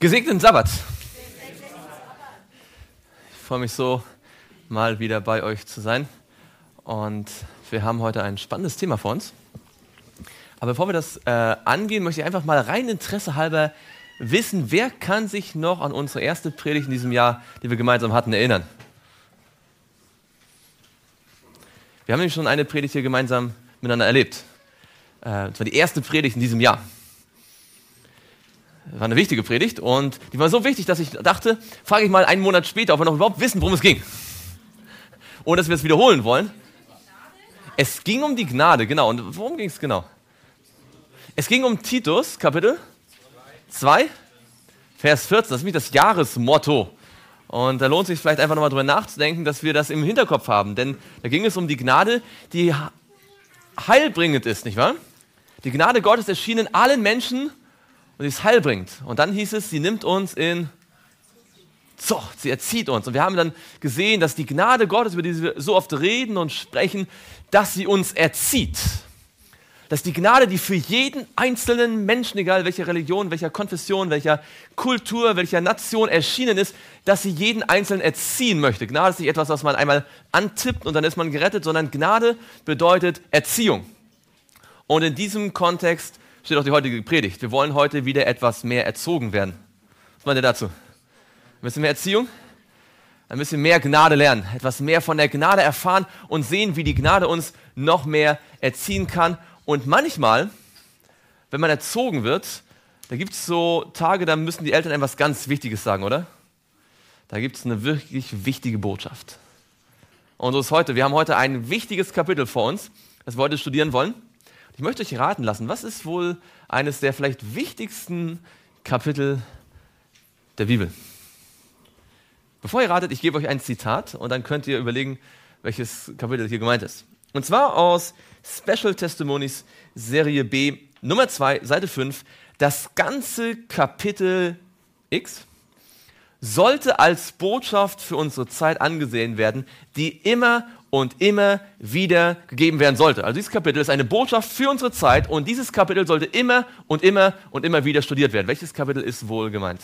Gesegneten Sabbat. Ich freue mich so, mal wieder bei euch zu sein. Und wir haben heute ein spannendes Thema vor uns. Aber bevor wir das angehen, möchte ich einfach mal rein Interesse halber wissen, wer kann sich noch an unsere erste Predigt in diesem Jahr, die wir gemeinsam hatten, erinnern? Wir haben nämlich schon eine Predigt hier gemeinsam miteinander erlebt. Das war die erste Predigt in diesem Jahr. Das war eine wichtige Predigt und die war so wichtig, dass ich dachte, frage ich mal einen Monat später, ob wir noch überhaupt wissen, worum es ging. Ohne dass wir es wiederholen wollen. Es ging um die Gnade, genau. Und worum ging es genau? Es ging um Titus, Kapitel 2, Vers 14. Das ist nämlich das Jahresmotto. Und da lohnt es sich vielleicht einfach nochmal drüber nachzudenken, dass wir das im Hinterkopf haben. Denn da ging es um die Gnade, die heilbringend ist, nicht wahr? Die Gnade Gottes erschienen allen Menschen und sie ist heilbringend. Und dann hieß es, sie nimmt uns in Zucht, sie erzieht uns. Und wir haben dann gesehen, dass die Gnade Gottes, über die wir so oft reden und sprechen, dass sie uns erzieht. Dass die Gnade, die für jeden einzelnen Menschen, egal welcher Religion, welcher Konfession, welcher Kultur, welcher Nation erschienen ist, dass sie jeden Einzelnen erziehen möchte. Gnade ist nicht etwas, was man einmal antippt und dann ist man gerettet, sondern Gnade bedeutet Erziehung. Und in diesem Kontext steht auch die heutige Predigt. Wir wollen heute wieder etwas mehr erzogen werden. Was meint ihr dazu? Ein bisschen mehr Erziehung? Ein bisschen mehr Gnade lernen, etwas mehr von der Gnade erfahren und sehen, wie die Gnade uns noch mehr erziehen kann. Und manchmal, wenn man erzogen wird, da gibt es so Tage, da müssen die Eltern etwas ganz Wichtiges sagen, oder? Da gibt es eine wirklich wichtige Botschaft. Und so ist heute. Wir haben heute ein wichtiges Kapitel vor uns, das wir heute studieren wollen. Ich möchte euch raten lassen, was ist wohl eines der vielleicht wichtigsten Kapitel der Bibel? Bevor ihr ratet, ich gebe euch ein Zitat und dann könnt ihr überlegen, welches Kapitel hier gemeint ist. Und zwar aus Special Testimonies Serie B, Nummer 2, Seite 5. Das ganze Kapitel X sollte als Botschaft für unsere Zeit angesehen werden, die immer und immer wieder gegeben werden sollte. Also dieses Kapitel ist eine Botschaft für unsere Zeit und dieses Kapitel sollte immer und immer und immer wieder studiert werden. Welches Kapitel ist wohl gemeint?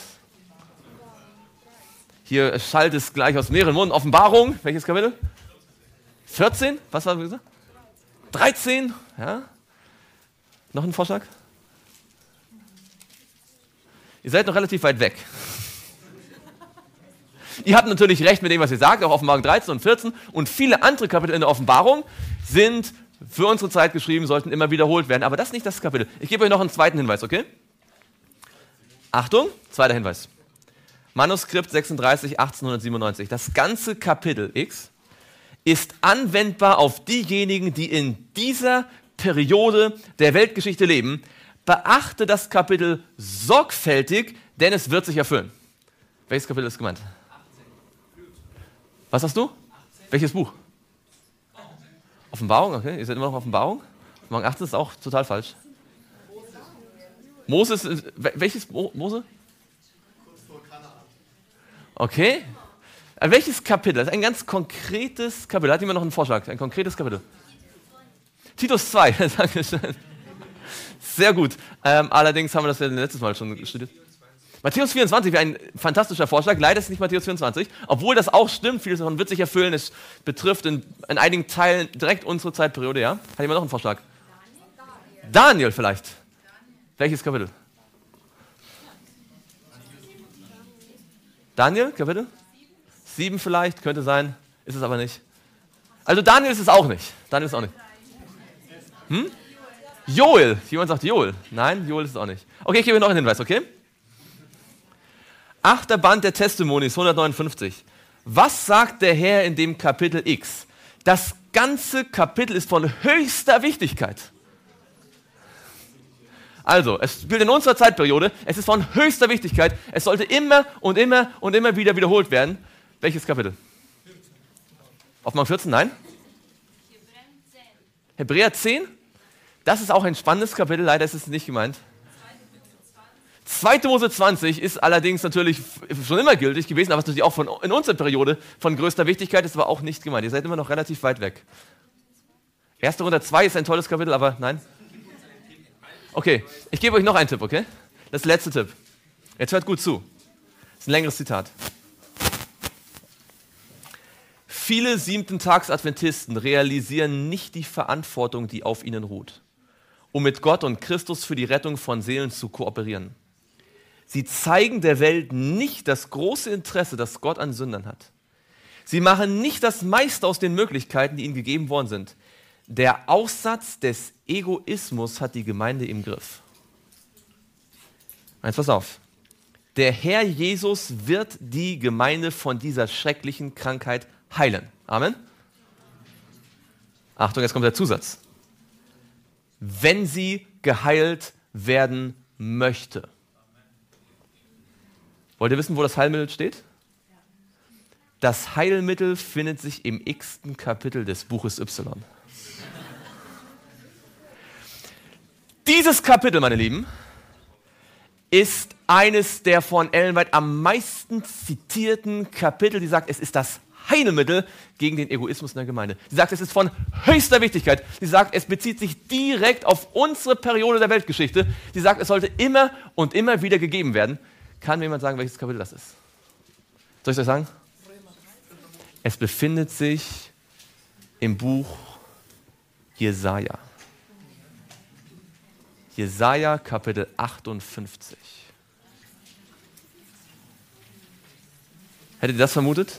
Hier schallt es gleich aus mehreren Munden. Offenbarung, welches Kapitel? 14? Was war das gesagt? 13? Ja? Noch ein Vorschlag? Ihr seid noch relativ weit weg. Ihr habt natürlich recht mit dem, was ihr sagt, auch Offenbarung 13 und 14 und viele andere Kapitel in der Offenbarung sind für unsere Zeit geschrieben, sollten immer wiederholt werden, aber das ist nicht das Kapitel. Ich gebe euch noch einen zweiten Hinweis, okay? Achtung, zweiter Hinweis. Manuskript 36, 1897. Das ganze Kapitel X ist anwendbar auf diejenigen, die in dieser Periode der Weltgeschichte leben. Beachte das Kapitel sorgfältig, denn es wird sich erfüllen. Welches Kapitel ist gemeint? 18. Was hast du? 18. Welches Buch? Offenbarung, okay. Ihr seid immer noch Offenbarung. Offenbarung 18 ist auch total falsch. Mose ist, welches Mose? Okay. Welches Kapitel? Das ist ein ganz konkretes Kapitel. Hat jemand noch einen Vorschlag? Ein konkretes Kapitel. Titus 2. Dankeschön. Sehr gut. Allerdings haben wir das ja letztes Mal schon studiert. Matthäus 24 wäre ein fantastischer Vorschlag. Leider ist es nicht Matthäus 24. Obwohl das auch stimmt. Vieles davon wird sich erfüllen. Es betrifft in einigen Teilen direkt unsere Zeitperiode. Ja? Hat jemand noch einen Vorschlag? Daniel vielleicht. Welches Kapitel? Daniel, Kapitel? 7 vielleicht, könnte sein, ist es aber nicht. Also Daniel ist es auch nicht. Daniel ist auch nicht. Joel. Jemand sagt Joel. Nein, Joel ist es auch nicht. Okay, ich gebe noch einen Hinweis, okay? 8. Band der Testimonies, 159. Was sagt der Herr in dem Kapitel X? Das ganze Kapitel ist von höchster Wichtigkeit. Also, es spielt in unserer Zeitperiode, es ist von höchster Wichtigkeit, es sollte immer und immer und immer wieder wiederholt werden. Welches Kapitel? 14. Offenbarung 14, nein? Hebräer 10? Das ist auch ein spannendes Kapitel, leider ist es nicht gemeint. 2. Mose 20 ist allerdings natürlich schon immer gültig gewesen, aber es ist natürlich auch in unserer Periode von größter Wichtigkeit, ist aber auch nicht gemeint. Ihr seid immer noch relativ weit weg. 1. Korinther 2 ist ein tolles Kapitel, aber nein? Okay, ich gebe euch noch einen Tipp, okay? Das ist der letzte Tipp. Jetzt hört gut zu. Das ist ein längeres Zitat. Viele Siebten-Tags-Adventisten realisieren nicht die Verantwortung, die auf ihnen ruht, um mit Gott und Christus für die Rettung von Seelen zu kooperieren. Sie zeigen der Welt nicht das große Interesse, das Gott an Sündern hat. Sie machen nicht das meiste aus den Möglichkeiten, die ihnen gegeben worden sind. Der Aussatz des Egoismus hat die Gemeinde im Griff. Eins, pass auf. Der Herr Jesus wird die Gemeinde von dieser schrecklichen Krankheit heilen. Amen. Achtung, jetzt kommt der Zusatz. Wenn sie geheilt werden möchte. Wollt ihr wissen, wo das Heilmittel steht? Das Heilmittel findet sich im x-ten Kapitel des Buches Y. Dieses Kapitel, meine Lieben, ist eines der von Ellen White am meisten zitierten Kapitel, die sagt, es ist das Heilmittel gegen den Egoismus in der Gemeinde. Sie sagt, es ist von höchster Wichtigkeit. Sie sagt, es bezieht sich direkt auf unsere Periode der Weltgeschichte. Sie sagt, es sollte immer und immer wieder gegeben werden. Kann mir jemand sagen, welches Kapitel das ist? Soll ich es euch sagen? Es befindet sich im Buch Jesaja. Jesaja, Kapitel 58. Hättet ihr das vermutet?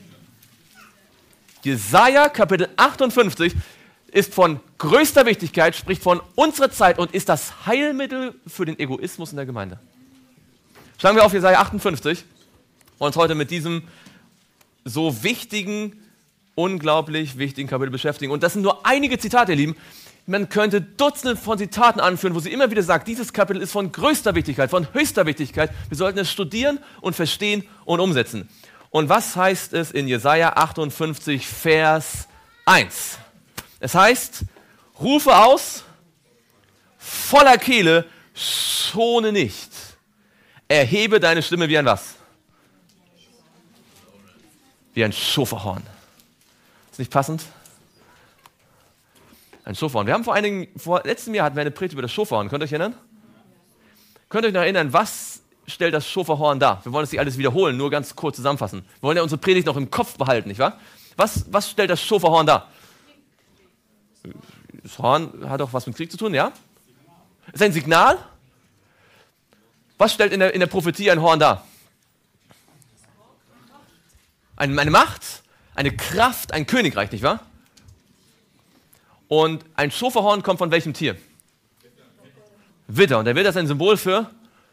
Jesaja, Kapitel 58 ist von größter Wichtigkeit, spricht von unserer Zeit und ist das Heilmittel für den Egoismus in der Gemeinde. Schlagen wir auf Jesaja 58 und uns heute mit diesem so wichtigen, unglaublich wichtigen Kapitel beschäftigen. Und das sind nur einige Zitate, ihr Lieben. Man könnte Dutzende von Zitaten anführen, wo sie immer wieder sagt, dieses Kapitel ist von größter Wichtigkeit, von höchster Wichtigkeit. Wir sollten es studieren und verstehen und umsetzen. Und was heißt es in Jesaja 58, Vers 1? Es heißt, rufe aus, voller Kehle, schone nicht. Erhebe deine Stimme wie ein was? Wie ein Schofahorn. Ist nicht passend? Ein Schofahorn. Wir haben letztem Jahr hatten wir eine Predigt über das Schofahorn. Könnt ihr euch erinnern? Könnt ihr euch noch erinnern, was stellt das Schofahorn dar? Wir wollen es nicht alles wiederholen, nur ganz kurz zusammenfassen. Wir wollen ja unsere Predigt noch im Kopf behalten, nicht wahr? Was stellt das Schofahorn dar? Das Horn hat auch was mit Krieg zu tun, ja? Ist ein Signal? Was stellt in der Prophetie ein Horn dar? Eine Macht, eine Kraft, ein Königreich, nicht wahr? Und ein Schofahorn kommt von welchem Tier? Widder. Und der Widder ist ein Symbol für?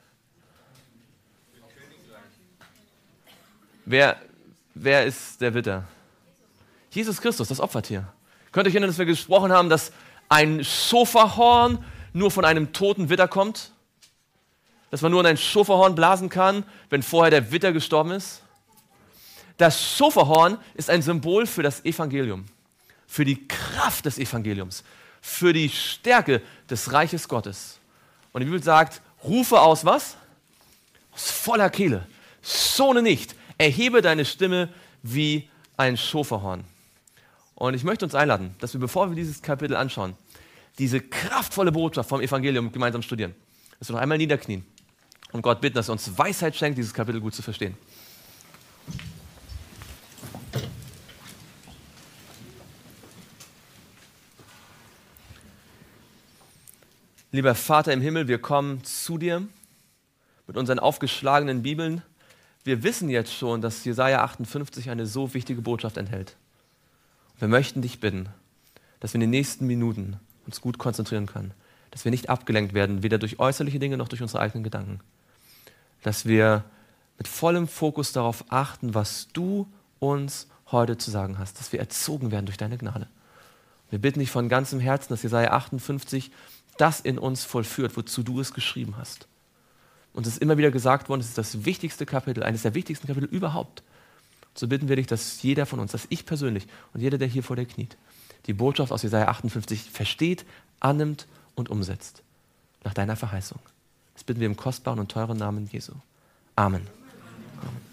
Wer ist der Widder? Jesus Christus, das Opfertier. Könnt ihr euch erinnern, dass wir gesprochen haben, dass ein Schofahorn nur von einem toten Widder kommt? Dass man nur in ein Schofahorn blasen kann, wenn vorher der Widder gestorben ist? Das Schofahorn ist ein Symbol für das Evangelium, für die Kraft des Evangeliums, für die Stärke des Reiches Gottes. Und die Bibel sagt, rufe aus was? Aus voller Kehle. Schone nicht. Erhebe deine Stimme wie ein Schofahorn. Und ich möchte uns einladen, dass wir, bevor wir dieses Kapitel anschauen, diese kraftvolle Botschaft vom Evangelium gemeinsam studieren. Dass wir noch einmal niederknien und Gott bitten, dass er uns Weisheit schenkt, dieses Kapitel gut zu verstehen. Lieber Vater im Himmel, wir kommen zu dir mit unseren aufgeschlagenen Bibeln. Wir wissen jetzt schon, dass Jesaja 58 eine so wichtige Botschaft enthält. Wir möchten dich bitten, dass wir in den nächsten Minuten uns gut konzentrieren können, dass wir nicht abgelenkt werden, weder durch äußerliche Dinge noch durch unsere eigenen Gedanken. Dass wir mit vollem Fokus darauf achten, was du uns heute zu sagen hast, dass wir erzogen werden durch deine Gnade. Wir bitten dich von ganzem Herzen, dass Jesaja 58 das in uns vollführt, wozu du es geschrieben hast. Uns ist immer wieder gesagt worden, es ist das wichtigste Kapitel, eines der wichtigsten Kapitel überhaupt. So bitten wir dich, dass jeder von uns, dass ich persönlich und jeder, der hier vor dir kniet, die Botschaft aus Jesaja 58 versteht, annimmt und umsetzt. Nach deiner Verheißung. Das bitten wir im kostbaren und teuren Namen Jesu. Amen. Amen.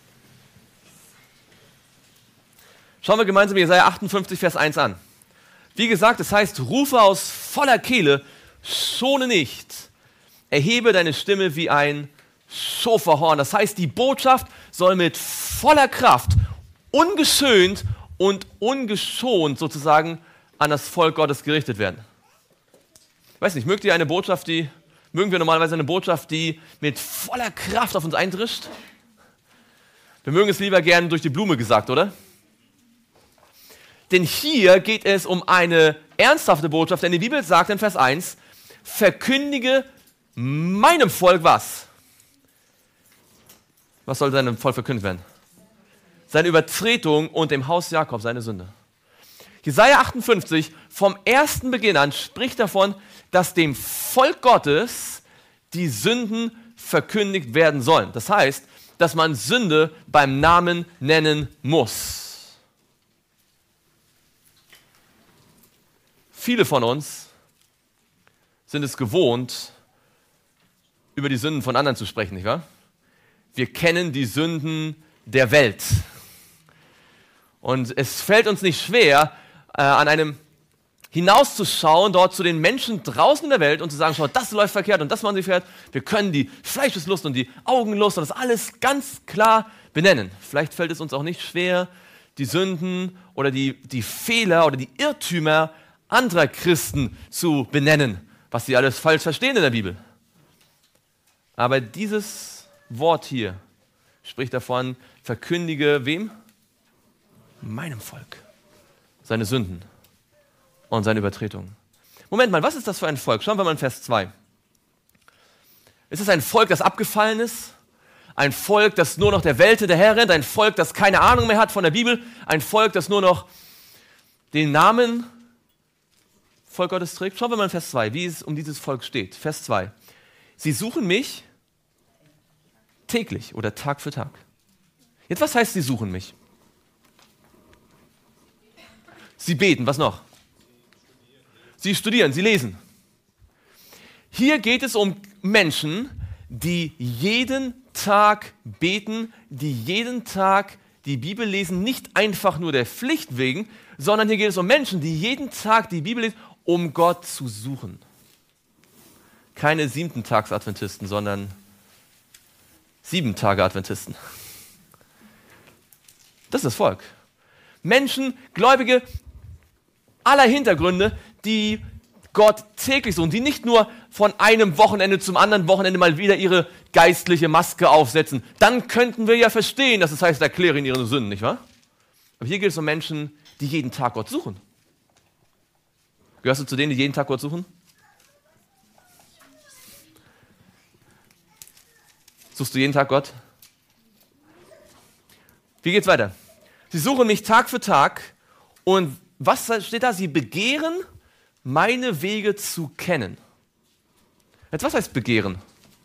Schauen wir gemeinsam Jesaja 58, Vers 1 an. Wie gesagt, es heißt, rufe aus voller Kehle, schone nicht, erhebe deine Stimme wie ein Schofahorn. Das heißt, die Botschaft soll mit voller Kraft, ungeschönt und ungeschont sozusagen an das Volk Gottes gerichtet werden. Ich weiß nicht, mögen wir normalerweise eine Botschaft, die mit voller Kraft auf uns eindrischt? Wir mögen es lieber gern durch die Blume gesagt, oder? Denn hier geht es um eine ernsthafte Botschaft, denn die Bibel sagt in Vers 1, verkündige meinem Volk was? Was soll seinem Volk verkündigt werden? Seine Übertretung und dem Haus Jakob seine Sünde. Jesaja 58 vom ersten Beginn an spricht davon, dass dem Volk Gottes die Sünden verkündigt werden sollen. Das heißt, dass man Sünde beim Namen nennen muss. Viele von uns sind es gewohnt, über die Sünden von anderen zu sprechen, nicht wahr? Wir kennen die Sünden der Welt. Und es fällt uns nicht schwer, an einem hinauszuschauen, dort zu den Menschen draußen in der Welt und zu sagen, schau, das läuft verkehrt und das machen sie verkehrt. Wir können die Fleischeslust und die Augenlust und das alles ganz klar benennen. Vielleicht fällt es uns auch nicht schwer, die Sünden oder die Fehler oder die Irrtümer anderer Christen zu benennen, was sie alles falsch verstehen in der Bibel. Aber dieses Wort hier spricht davon, verkündige wem? Meinem Volk. Seine Sünden und seine Übertretungen. Moment mal, was ist das für ein Volk? Schauen wir mal in Vers 2. Ist es ein Volk, das abgefallen ist? Ein Volk, das nur noch der Welt hinterherrennt? Ein Volk, das keine Ahnung mehr hat von der Bibel? Ein Volk, das nur noch den Namen Volk Gottes trägt? Schauen wir mal in Vers 2, wie es um dieses Volk steht. Vers 2. Sie suchen mich täglich oder Tag für Tag. Jetzt, was heißt, sie suchen mich? Sie beten, was noch? Sie studieren, sie lesen. Hier geht es um Menschen, die jeden Tag beten, die jeden Tag die Bibel lesen, nicht einfach nur der Pflicht wegen, sondern hier geht es um Menschen, die jeden Tag die Bibel lesen, um Gott zu suchen. Keine 7-Tags-Adventisten, sondern 7-Tage-Adventisten. Das ist das Volk. Menschen, Gläubige aller Hintergründe, die Gott täglich suchen, die nicht nur von einem Wochenende zum anderen Wochenende mal wieder ihre geistliche Maske aufsetzen. Dann könnten wir ja verstehen, dass es heißt, erkläre ihnen ihre Sünden, nicht wahr? Aber hier geht es um Menschen, die jeden Tag Gott suchen. Gehörst du zu denen, die jeden Tag Gott suchen? Suchst du jeden Tag Gott? Wie geht's weiter? Sie suchen mich Tag für Tag und was steht da? Sie begehren, meine Wege zu kennen. Jetzt, was heißt begehren?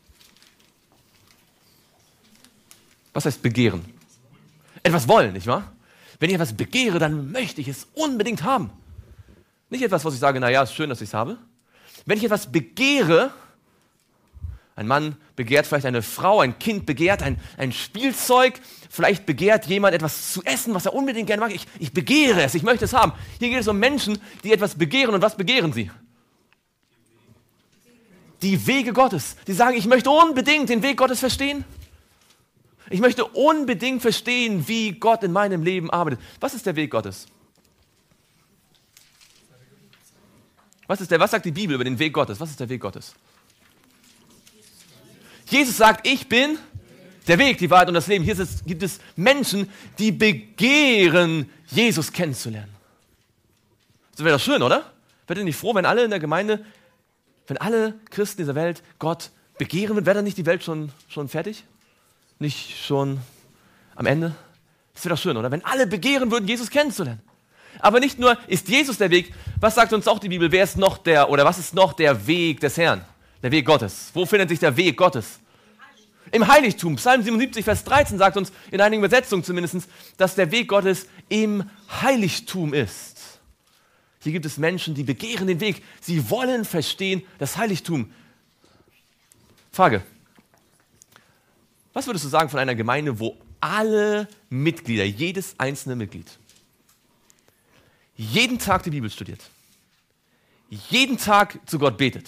Was heißt begehren? Etwas wollen, nicht wahr? Wenn ich etwas begehre, dann möchte ich es unbedingt haben. Nicht etwas, was ich sage, naja, ist schön, dass ich es habe. Wenn ich etwas begehre, ein Mann begehrt vielleicht eine Frau, ein Kind begehrt ein Spielzeug, vielleicht begehrt jemand etwas zu essen, was er unbedingt gerne mag. Ich begehre es, ich möchte es haben. Hier geht es um Menschen, die etwas begehren. Und was begehren sie? Die Wege Gottes. Die sagen, ich möchte unbedingt den Weg Gottes verstehen. Ich möchte unbedingt verstehen, wie Gott in meinem Leben arbeitet. Was ist der Weg Gottes? Was sagt die Bibel über den Weg Gottes? Was ist der Weg Gottes? Jesus sagt, ich bin der Weg, die Wahrheit und das Leben. Hier gibt es Menschen, die begehren, Jesus kennenzulernen. Das wäre doch schön, oder? Wärt ihr nicht froh, wenn alle in der Gemeinde, wenn alle Christen dieser Welt Gott begehren würden? Wäre dann nicht die Welt schon fertig? Nicht schon am Ende? Das wäre doch schön, oder? Wenn alle begehren würden, Jesus kennenzulernen. Aber nicht nur ist Jesus der Weg, was sagt uns auch die Bibel? Was ist noch der Weg des Herrn? Der Weg Gottes. Wo findet sich der Weg Gottes? Im Heiligtum. Psalm 77, Vers 13 sagt uns, in einigen Übersetzungen zumindest, dass der Weg Gottes im Heiligtum ist. Hier gibt es Menschen, die begehren den Weg. Sie wollen verstehen das Heiligtum. Frage. Was würdest du sagen von einer Gemeinde, wo alle Mitglieder, jedes einzelne Mitglied, jeden Tag die Bibel studiert? jeden Tag zu Gott betet,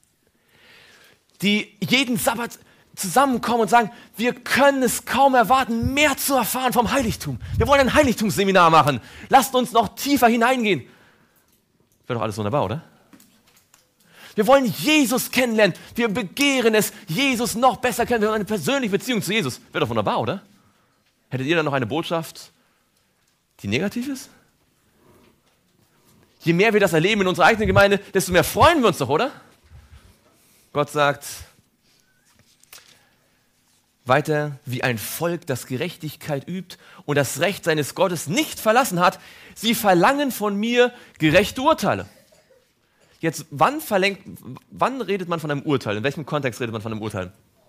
die jeden Sabbat zusammenkommen und sagen, wir können es kaum erwarten, mehr zu erfahren vom Heiligtum. Wir wollen ein Heiligtumsseminar machen. Lasst uns noch tiefer hineingehen. Wäre doch alles wunderbar, oder? Wir wollen Jesus kennenlernen. Wir begehren es, Jesus noch besser kennenlernen. Wir wollen eine persönliche Beziehung zu Jesus. Wäre doch wunderbar, oder? Hättet ihr dann noch eine Botschaft, die negativ ist? Je mehr wir das erleben in unserer eigenen Gemeinde, desto mehr freuen wir uns doch, oder? Gott sagt weiter, wie ein Volk, das Gerechtigkeit übt und das Recht seines Gottes nicht verlassen hat, sie verlangen von mir gerechte Urteile. Jetzt, wann redet man von einem Urteil? In welchem Kontext redet man von einem Urteil?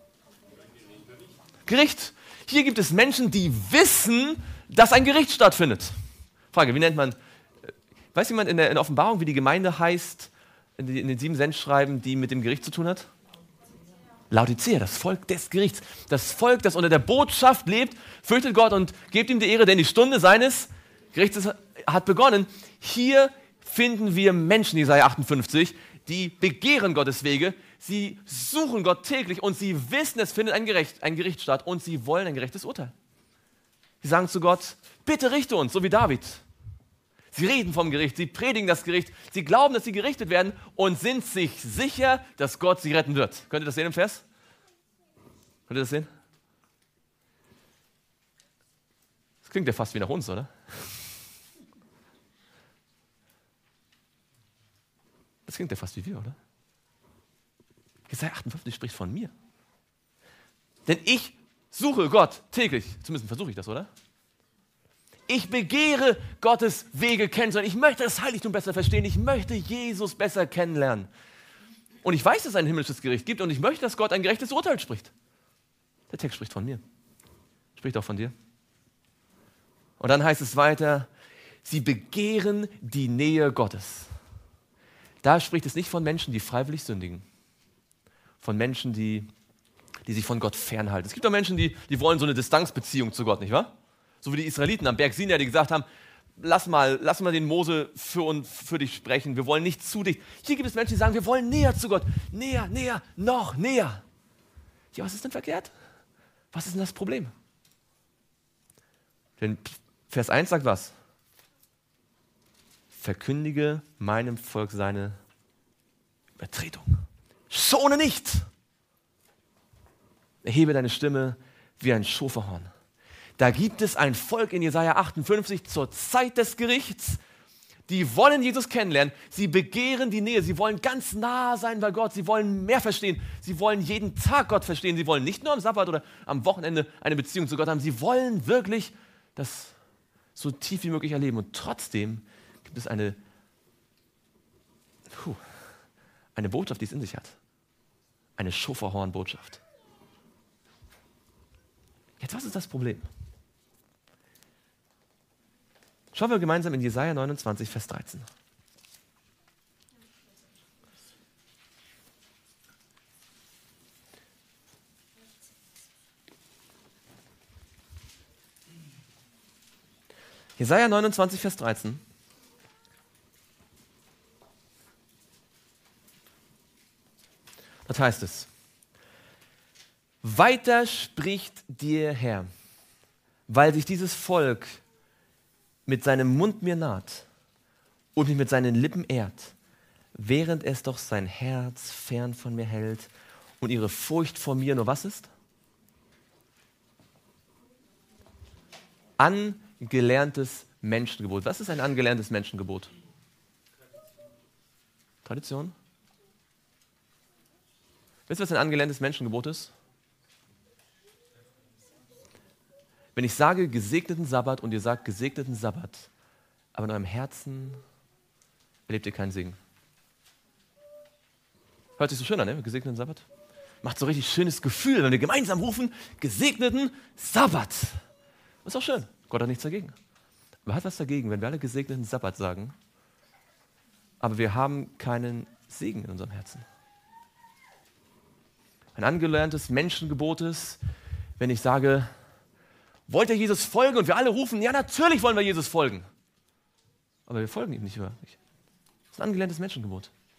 Gericht. Hier gibt es Menschen, die wissen, dass ein Gericht stattfindet. Frage, wie nennt man, weiß jemand in der Offenbarung, wie die Gemeinde heißt, in den 7 Sendschreiben, die mit dem Gericht zu tun hat? Laodicea, das Volk des Gerichts. Das Volk, das unter der Botschaft lebt, fürchtet Gott und gebt ihm die Ehre, denn die Stunde seines Gerichts hat begonnen. Hier finden wir Menschen, Jesaja 58, die begehren Gottes Wege, sie suchen Gott täglich und sie wissen, es findet ein Gericht statt und sie wollen ein gerechtes Urteil. Sie sagen zu Gott, bitte richte uns, so wie David. Sie reden vom Gericht, sie predigen das Gericht, sie glauben, dass sie gerichtet werden und sind sich sicher, dass Gott sie retten wird. Könnt ihr das sehen im Vers? Könnt ihr das sehen? Das klingt ja fast wie nach uns, oder? Das klingt ja fast wie wir, oder? Jesaja 58 spricht von mir. Denn ich suche Gott täglich. Zumindest versuche ich das, oder? Ich begehre Gottes Wege kennenzulernen. Ich möchte das Heiligtum besser verstehen. Ich möchte Jesus besser kennenlernen. Und ich weiß, dass es ein himmlisches Gericht gibt und ich möchte, dass Gott ein gerechtes Urteil spricht. Der Text spricht von mir. Spricht auch von dir. Und dann heißt es weiter, sie begehren die Nähe Gottes. Da spricht es nicht von Menschen, die freiwillig sündigen. Von Menschen, die sich von Gott fernhalten. Es gibt auch Menschen, die wollen so eine Distanzbeziehung zu Gott, nicht wahr? So wie die Israeliten am Berg Sinai, die gesagt haben, lass mal den Mose für dich sprechen. Wir wollen nicht zu dicht. Hier gibt es Menschen, die sagen, wir wollen näher zu Gott. Näher, näher, noch näher. Ja, was ist denn verkehrt? Was ist denn das Problem? Denn Vers 1 sagt was? Verkündige meinem Volk seine Übertretung. Schone nicht. Erhebe deine Stimme wie ein Schofahorn. Da gibt es ein Volk in Jesaja 58 zur Zeit des Gerichts, die wollen Jesus kennenlernen, sie begehren die Nähe, sie wollen ganz nah sein bei Gott, sie wollen mehr verstehen, sie wollen jeden Tag Gott verstehen, sie wollen nicht nur am Sabbat oder am Wochenende eine Beziehung zu Gott haben, sie wollen wirklich das so tief wie möglich erleben und trotzdem gibt es eine Botschaft, die es in sich hat. Eine Schofahorn-Botschaft. Jetzt, was ist das Problem? Schauen wir gemeinsam in Jesaja 29, Vers 13. Jesaja 29, Vers 13. Dort heißt es, weiter spricht dir Herr, weil sich dieses Volk mit seinem Mund mir naht und mich mit seinen Lippen ehrt, während es doch sein Herz fern von mir hält und ihre Furcht vor mir nur was ist? Angelerntes Menschengebot. Was ist ein angelerntes Menschengebot? Tradition? Wisst ihr, was ein angelerntes Menschengebot ist? Wenn ich sage gesegneten Sabbat und ihr sagt gesegneten Sabbat, aber in eurem Herzen erlebt ihr keinen Segen. Hört sich so schön an, ne? Gesegneten Sabbat. Macht so richtig schönes Gefühl, wenn wir gemeinsam rufen, gesegneten Sabbat. Ist auch schön. Gott hat nichts dagegen. Aber er hat was dagegen, wenn wir alle gesegneten Sabbat sagen, aber wir haben keinen Segen in unserem Herzen. Ein angelerntes Menschengebot ist, wenn ich sage, wollt ihr Jesus folgen? Und wir alle rufen, ja, natürlich wollen wir Jesus folgen. Aber wir folgen ihm nicht wirklich. Das ist ein angelerntes Menschengebot.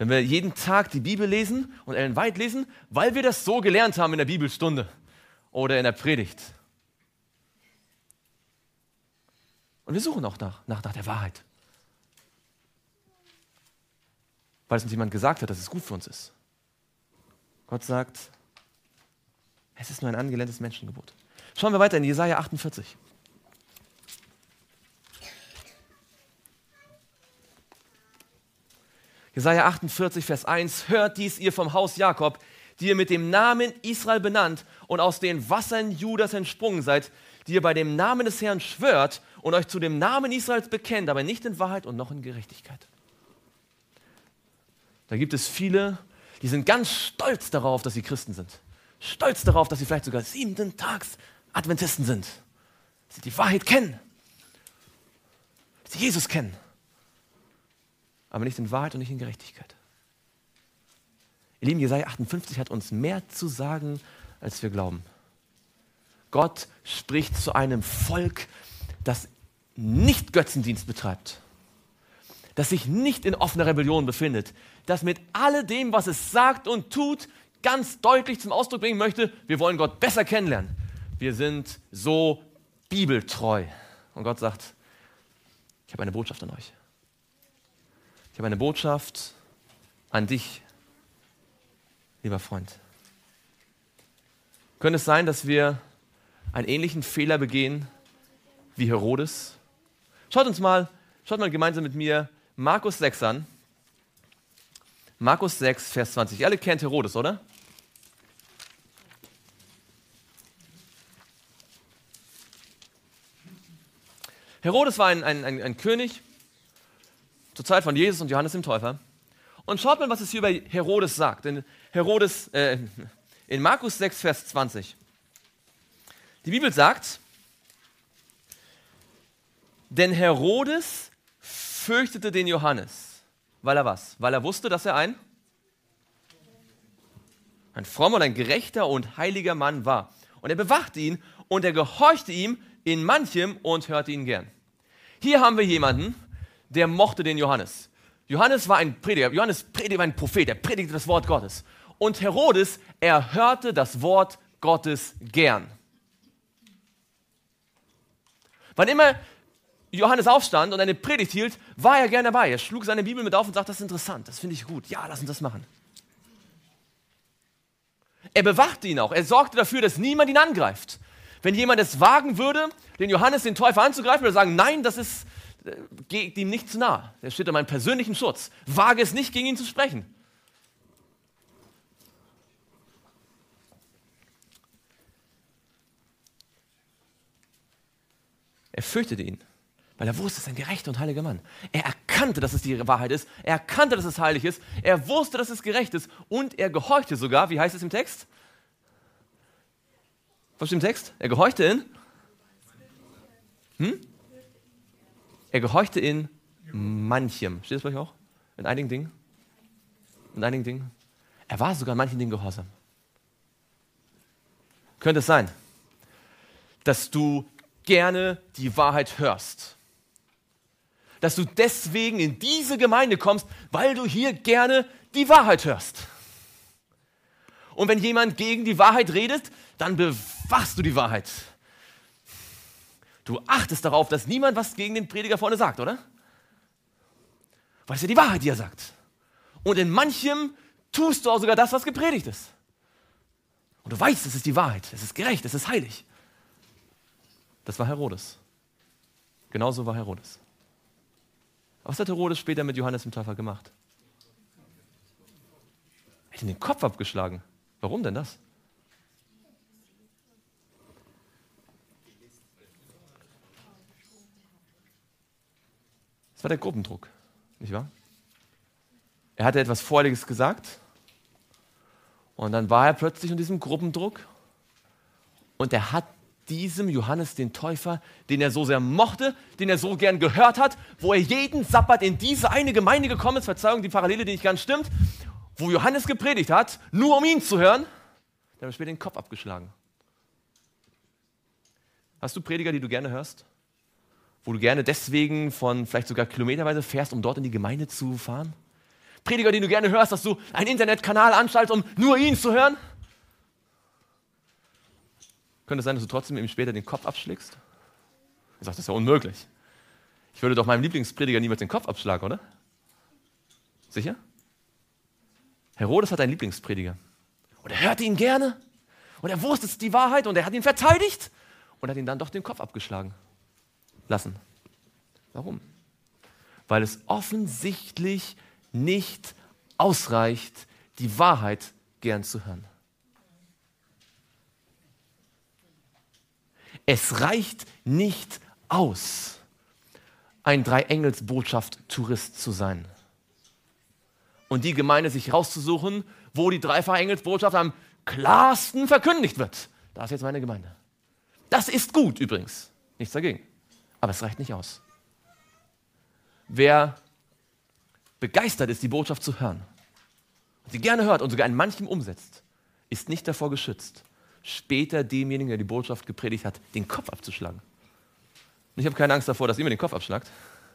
Wenn wir jeden Tag die Bibel lesen und Ellen White lesen, weil wir das so gelernt haben in der Bibelstunde oder in der Predigt. Und wir suchen auch nach der Wahrheit. Weil es uns jemand gesagt hat, dass es gut für uns ist. Gott sagt, es ist nur ein angelehntes Menschengebot. Schauen wir weiter in Jesaja 48. Jesaja 48, Vers 1. Hört dies, ihr vom Haus Jakob, die ihr mit dem Namen Israel benannt und aus den Wassern Judas entsprungen seid, die ihr bei dem Namen des Herrn schwört und euch zu dem Namen Israels bekennt, aber nicht in Wahrheit und noch in Gerechtigkeit. Da gibt es viele, die sind ganz stolz darauf, dass sie Christen sind. Stolz darauf, dass sie vielleicht sogar 7. Tags Adventisten sind. Dass sie die Wahrheit kennen. Dass sie Jesus kennen. Aber nicht in Wahrheit und nicht in Gerechtigkeit. Ihr Lieben, Jesaja 58 hat uns mehr zu sagen, als wir glauben. Gott spricht zu einem Volk, das nicht Götzendienst betreibt, das sich nicht in offener Rebellion befindet, das mit alledem, was es sagt und tut, ganz deutlich zum Ausdruck bringen möchte, wir wollen Gott besser kennenlernen. Wir sind so bibeltreu. Und Gott sagt, ich habe eine Botschaft an euch. Ich habe eine Botschaft an dich, lieber Freund. Könnte es sein, dass wir einen ähnlichen Fehler begehen wie Herodes? Schaut mal gemeinsam mit mir Markus 6 an. Markus 6, Vers 20. Ihr alle kennt Herodes, oder? Herodes war ein König zur Zeit von Jesus und Johannes dem Täufer. Und schaut mal, was es hier über Herodes sagt. In Markus 6, Vers 20. Die Bibel sagt, denn Herodes fürchtete den Johannes. Weil er was? Weil er wusste, dass er ein frommer und ein gerechter und heiliger Mann war. Und er bewachte ihn und er gehorchte ihm in manchem und hörte ihn gern. Hier haben wir jemanden, der mochte den Johannes. Johannes war ein Prediger, Johannes war ein Prophet, er predigte das Wort Gottes. Und Herodes, er hörte das Wort Gottes gern. Wann immer Johannes aufstand und eine Predigt hielt, war er gern dabei. Er schlug seine Bibel mit auf und sagte, das ist interessant, das finde ich gut. Ja, lass uns das machen. Er bewachte ihn auch. Er sorgte dafür, dass niemand ihn angreift. Wenn jemand es wagen würde, den Johannes, den Täufer anzugreifen, würde er sagen, nein, geht ihm nicht zu nahe. Er steht um einen persönlichen Schutz. Wage es nicht, gegen ihn zu sprechen. Er fürchtete ihn, weil er wusste, es ist ein gerechter und heiliger Mann. Er erkannte, dass es die Wahrheit ist. Er erkannte, dass es heilig ist. Er wusste, dass es gerecht ist. Und er gehorchte sogar, wie heißt es im Text? Was steht im Text? Er gehorchte in? Er gehorchte in manchem. Steht das bei euch auch? In einigen Dingen? In einigen Dingen? Er war sogar in manchen Dingen gehorsam. Könnte es sein, dass du gerne die Wahrheit hörst? Dass du deswegen in diese Gemeinde kommst, weil du hier gerne die Wahrheit hörst. Und wenn jemand gegen die Wahrheit redet, dann bewachst du die Wahrheit. Du achtest darauf, dass niemand was gegen den Prediger vorne sagt, oder? Weil es ja die Wahrheit, die er sagt. Und in manchem tust du auch sogar das, was gepredigt ist. Und du weißt, es ist die Wahrheit, es ist gerecht, es ist heilig. Das war Herodes. Genauso war Herodes. Was hat Herodes später mit Johannes dem Täufer gemacht? Er hat ihm den Kopf abgeschlagen. Warum denn das? Das war der Gruppendruck, nicht wahr? Er hatte etwas Vorheriges gesagt und dann war er plötzlich in diesem Gruppendruck und er hat diesem Johannes den Täufer, den er so sehr mochte, den er so gern gehört hat, wo er jeden Sabbat in diese eine Gemeinde gekommen ist, Verzeihung, die Parallele, die nicht ganz stimmt, wo Johannes gepredigt hat, nur um ihn zu hören, der hat später den Kopf abgeschlagen. Hast du Prediger, die du gerne hörst? Wo du gerne deswegen von vielleicht sogar kilometerweise fährst, um dort in die Gemeinde zu fahren? Prediger, den du gerne hörst, dass du einen Internetkanal anschaltest, um nur ihn zu hören? Könnte es sein, dass du trotzdem ihm später den Kopf abschlägst? Ich sage, das ist ja unmöglich. Ich würde doch meinem Lieblingsprediger niemals den Kopf abschlagen, oder? Sicher? Herodes hat einen Lieblingsprediger. Und er hörte ihn gerne. Und er wusste, es ist die Wahrheit. Und er hat ihn verteidigt. Und hat ihn dann doch den Kopf abgeschlagen lassen. Warum? Weil es offensichtlich nicht ausreicht, die Wahrheit gern zu hören. Es reicht nicht aus, ein Drei-Engels-Botschaft-Tourist zu sein. Und die Gemeinde sich rauszusuchen, wo die Dreifach-Engels-Botschaft am klarsten verkündigt wird. Da ist jetzt meine Gemeinde. Das ist gut übrigens. Nichts dagegen. Aber es reicht nicht aus. Wer begeistert ist, die Botschaft zu hören und sie gerne hört und sogar in manchem umsetzt, ist nicht davor geschützt, später demjenigen, der die Botschaft gepredigt hat, den Kopf abzuschlagen. Und ich habe keine Angst davor, dass ihr mir den Kopf abschlagt.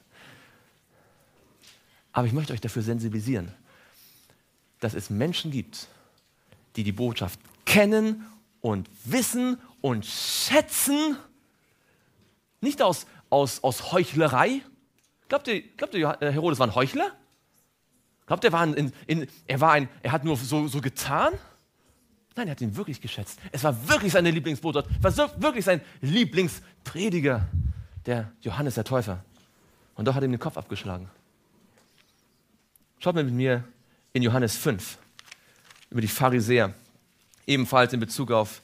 Aber ich möchte euch dafür sensibilisieren, dass es Menschen gibt, die die Botschaft kennen und wissen und schätzen, nicht aus Heuchlerei. Glaubt ihr, Herodes war ein Heuchler? Glaubt ihr, er hat nur so getan? Nein, er hat ihn wirklich geschätzt. Es war wirklich seine Lieblingsbotschaft. Es war wirklich sein Lieblingsprediger, der Johannes der Täufer. Und doch hat er ihm den Kopf abgeschlagen. Schaut mal mit mir in Johannes 5 über die Pharisäer, ebenfalls in Bezug auf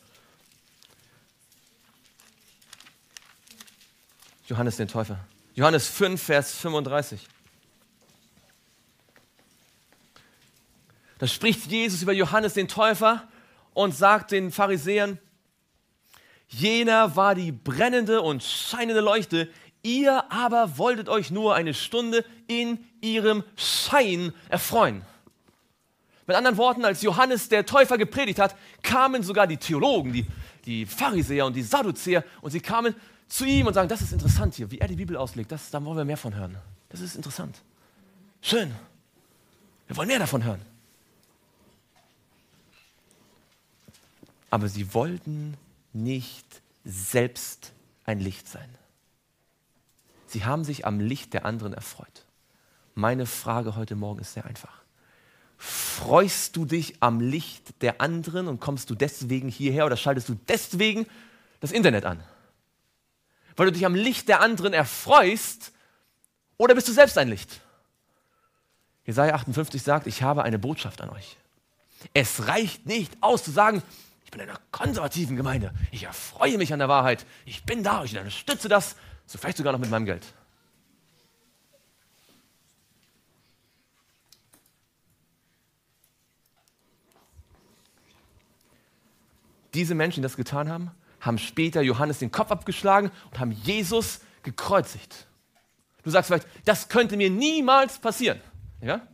Johannes den Täufer. Johannes 5, Vers 35. Da spricht Jesus über Johannes den Täufer und sagt den Pharisäern, jener war die brennende und scheinende Leuchte, ihr aber wolltet euch nur eine Stunde in ihrem Schein erfreuen. Mit anderen Worten, als Johannes der Täufer gepredigt hat, kamen sogar die Theologen, die Pharisäer und die Sadduzäer, und sie kamen zu ihm und sagen, das ist interessant hier, wie er die Bibel auslegt, da wollen wir mehr von hören. Das ist interessant. Schön. Wir wollen mehr davon hören. Aber sie wollten nicht selbst ein Licht sein. Sie haben sich am Licht der anderen erfreut. Meine Frage heute Morgen ist sehr einfach. Freust du dich am Licht der anderen und kommst du deswegen hierher oder schaltest du deswegen das Internet an? Weil du dich am Licht der anderen erfreust oder bist du selbst ein Licht? Jesaja 58 sagt, ich habe eine Botschaft an euch. Es reicht nicht aus zu sagen, ich bin in einer konservativen Gemeinde, ich erfreue mich an der Wahrheit, ich bin da, ich unterstütze das, so vielleicht sogar noch mit meinem Geld. Diese Menschen, die das getan haben, haben später Johannes den Kopf abgeschlagen und haben Jesus gekreuzigt. Du sagst vielleicht, das könnte mir niemals passieren. Ja?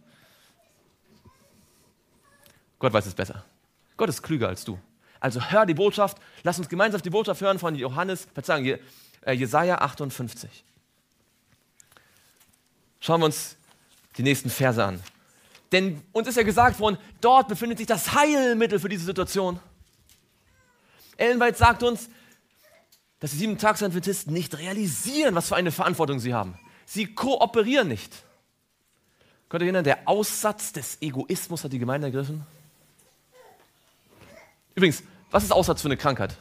Gott weiß es besser. Gott ist klüger als du. Also hör die Botschaft, lass uns gemeinsam die Botschaft hören von Jesaja 58. Schauen wir uns die nächsten Verse an. Denn uns ist ja gesagt worden, dort befindet sich das Heilmittel für diese Situation. Ellen White sagt uns, dass die Sieben-Tags-Adventisten nicht realisieren, was für eine Verantwortung sie haben. Sie kooperieren nicht. Könnt ihr erinnern, der Aussatz des Egoismus hat die Gemeinde ergriffen? Übrigens, was ist Aussatz für eine Krankheit?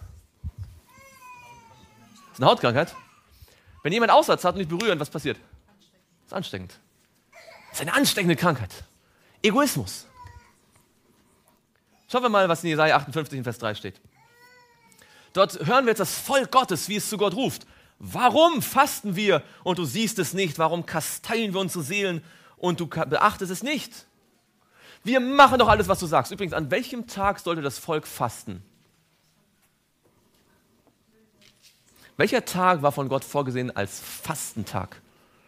Das ist eine Hautkrankheit. Wenn jemand Aussatz hat und nicht berühren, was passiert? Das ist ansteckend. Das ist eine ansteckende Krankheit. Egoismus. Schauen wir mal, was in Jesaja 58 in Vers 3 steht. Dort hören wir jetzt das Volk Gottes, wie es zu Gott ruft. Warum fasten wir und du siehst es nicht? Warum kasteien wir unsere Seelen und du beachtest es nicht? Wir machen doch alles, was du sagst. Übrigens, an welchem Tag sollte das Volk fasten? Welcher Tag war von Gott vorgesehen als Fastentag?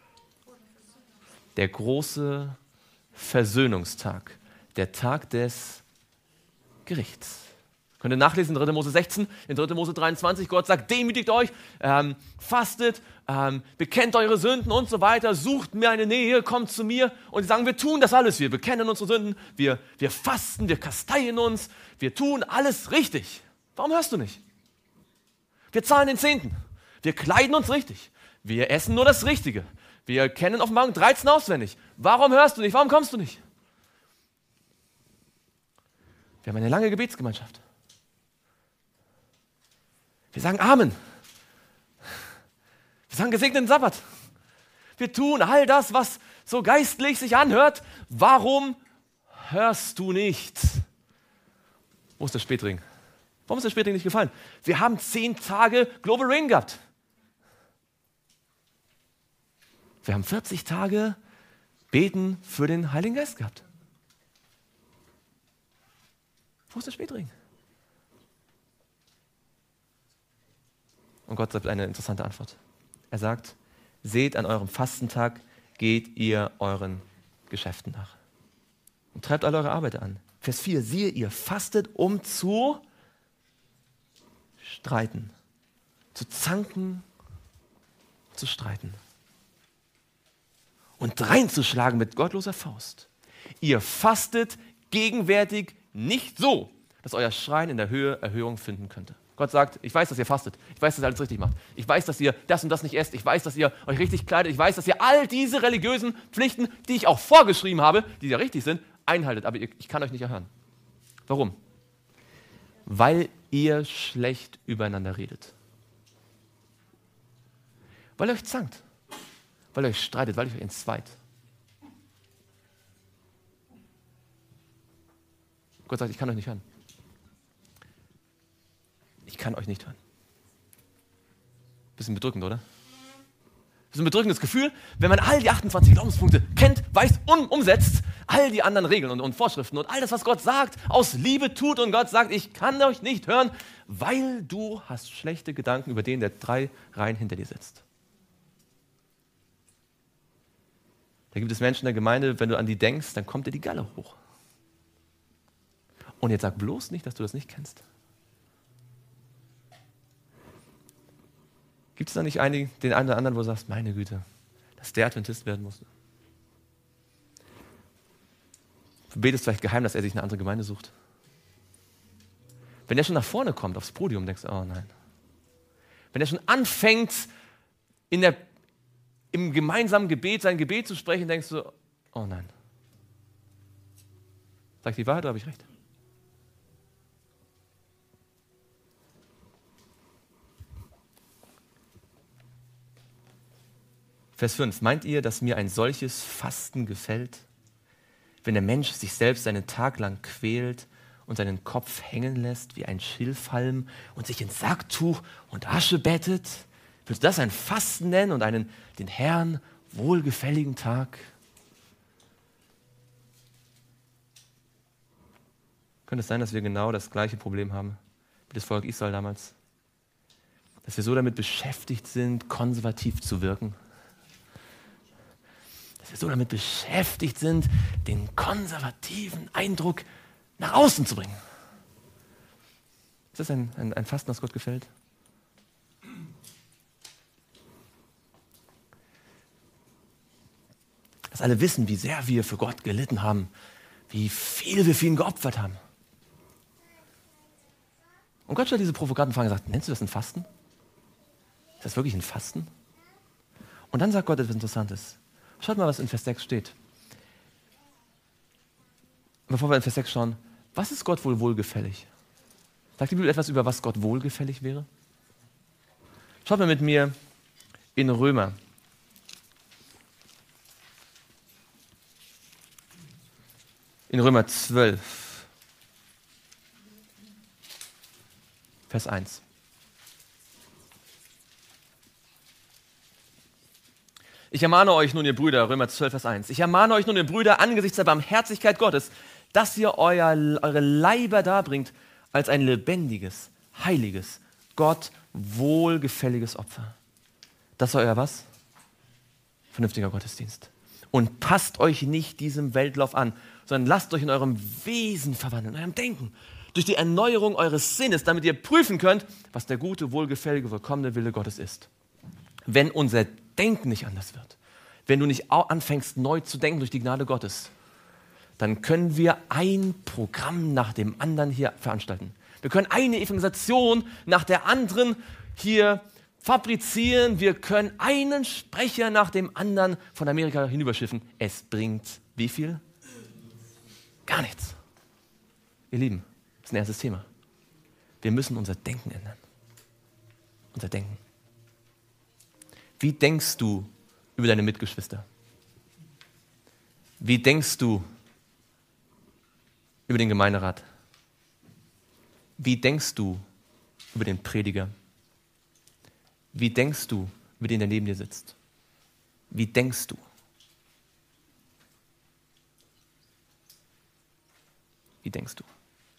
Der große Versöhnungstag, der Tag des Gerichts. Könnt ihr nachlesen, 3. Mose 16, in 3. Mose 23, Gott sagt, demütigt euch, fastet, bekennt eure Sünden und so weiter, sucht mir eine Nähe, kommt zu mir. Und sie sagen, wir tun das alles, wir bekennen unsere Sünden, wir fasten, wir kasteien uns, wir tun alles richtig. Warum hörst du nicht? Wir zahlen den Zehnten, wir kleiden uns richtig, wir essen nur das Richtige, wir kennen Offenbarung 13 auswendig. Warum hörst du nicht? Warum kommst du nicht? Wir haben eine lange Gebetsgemeinschaft. Wir sagen Amen. Wir sagen gesegneten Sabbat. Wir tun all das, was so geistlich sich anhört. Warum hörst du nicht? Wo ist der Spätring? Warum ist der Spätring nicht gefallen? Wir haben 10 Tage Global Rain gehabt. Wir haben 40 Tage Beten für den Heiligen Geist gehabt. Wo ist der Spätring? Und Gott sagt eine interessante Antwort. Er sagt, seht, an eurem Fastentag geht ihr euren Geschäften nach. Und treibt alle eure Arbeit an. Vers 4, siehe, ihr fastet, um zu streiten, zu zanken, zu streiten und reinzuschlagen mit gottloser Faust. Ihr fastet gegenwärtig nicht so, dass euer Schrein in der Höhe Erhörung finden könnte. Gott sagt, ich weiß, dass ihr fastet. Ich weiß, dass ihr alles richtig macht. Ich weiß, dass ihr das und das nicht esst. Ich weiß, dass ihr euch richtig kleidet. Ich weiß, dass ihr all diese religiösen Pflichten, die ich auch vorgeschrieben habe, die ja richtig sind, einhaltet. Aber ich kann euch nicht erhören. Warum? Weil ihr schlecht übereinander redet. Weil ihr euch zankt. Weil ihr euch streitet. Weil ihr euch entzweit. Gott sagt, ich kann euch nicht hören. Ich kann euch nicht hören. Bisschen bedrückend, oder? Das ist ein bedrückendes Gefühl, wenn man all die 28 Glaubenspunkte kennt, weiß und umsetzt, all die anderen Regeln und Vorschriften und all das, was Gott sagt, aus Liebe tut und Gott sagt, ich kann euch nicht hören, weil du hast schlechte Gedanken über den, der 3 Reihen hinter dir sitzt. Da gibt es Menschen in der Gemeinde, wenn du an die denkst, dann kommt dir die Galle hoch. Und jetzt sag bloß nicht, dass du das nicht kennst. Gibt es da nicht den einen oder anderen, wo du sagst, meine Güte, dass der Adventist werden musste? Du betest vielleicht geheim, dass er sich eine andere Gemeinde sucht. Wenn er schon nach vorne kommt, aufs Podium, denkst du, oh nein. Wenn er schon anfängt, im gemeinsamen Gebet sein Gebet zu sprechen, denkst du, oh nein. Sag ich die Wahrheit oder habe ich recht? Vers 5. Meint ihr, dass mir ein solches Fasten gefällt, wenn der Mensch sich selbst einen Tag lang quält und seinen Kopf hängen lässt wie ein Schilfhalm und sich in Sacktuch und Asche bettet? Würdest du das ein Fasten nennen und den Herrn wohlgefälligen Tag? Könnte es sein, dass wir genau das gleiche Problem haben wie das Volk Israel damals? Dass wir so damit beschäftigt sind, konservativ zu wirken? Dass wir so damit beschäftigt sind, den konservativen Eindruck nach außen zu bringen. Ist das ein Fasten, das Gott gefällt? Dass alle wissen, wie sehr wir für Gott gelitten haben, wie viel wir für ihn geopfert haben. Und Gott stellt diese provokanten Fragen und sagt, nennst du das ein Fasten? Ist das wirklich ein Fasten? Und dann sagt Gott etwas Interessantes. Schaut mal, was in Vers 6 steht. Bevor wir in Vers 6 schauen, was ist Gott wohl wohlgefällig? Sagt die Bibel etwas über, was Gott wohlgefällig wäre? Schaut mal mit mir in Römer. In Römer 12, Vers 1. Ich ermahne euch nun, ihr Brüder, Römer 12, Vers 1. Ich ermahne euch nun, ihr Brüder, angesichts der Barmherzigkeit Gottes, dass ihr eure Leiber darbringt als ein lebendiges, heiliges, Gott wohlgefälliges Opfer. Das war euer was? Vernünftiger Gottesdienst. Und passt euch nicht diesem Weltlauf an, sondern lasst euch in eurem Wesen verwandeln, in eurem Denken. durch die Erneuerung eures Sinnes, damit ihr prüfen könnt, was der gute, wohlgefällige, vollkommene Wille Gottes ist. Wenn unser Denken nicht anders wird, wenn du nicht anfängst, neu zu denken durch die Gnade Gottes, dann können wir ein Programm nach dem anderen hier veranstalten. Wir können eine Evangelisation nach der anderen hier fabrizieren. Wir können einen Sprecher nach dem anderen von Amerika hinüberschiffen. Es bringt wie viel? Gar nichts. Ihr Lieben, das ist ein erstes Thema. Wir müssen unser Denken ändern. Unser Denken. Wie denkst du über deine Mitgeschwister? Wie denkst du über den Gemeinderat? Wie denkst du über den Prediger? Wie denkst du über den, der neben dir sitzt? Wie denkst du? Wie denkst du?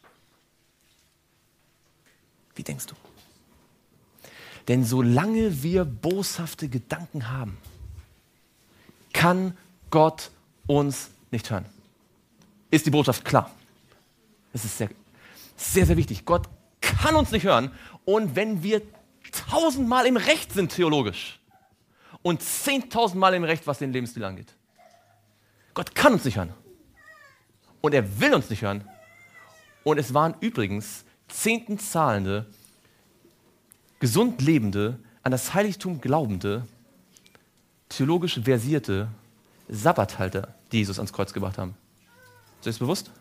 Wie denkst du? Denn solange wir boshafte Gedanken haben, kann Gott uns nicht hören. Ist die Botschaft klar? Das ist sehr, sehr, sehr wichtig. Gott kann uns nicht hören. Und wenn wir 1000-mal im Recht sind theologisch und 10.000-mal im Recht, was den Lebensstil angeht, Gott kann uns nicht hören. Und er will uns nicht hören. Und es waren übrigens Zehnten zahlende, gesund lebende, an das Heiligtum glaubende, theologisch versierte Sabbathalter, die Jesus ans Kreuz gebracht haben. Ist euch das bewusst?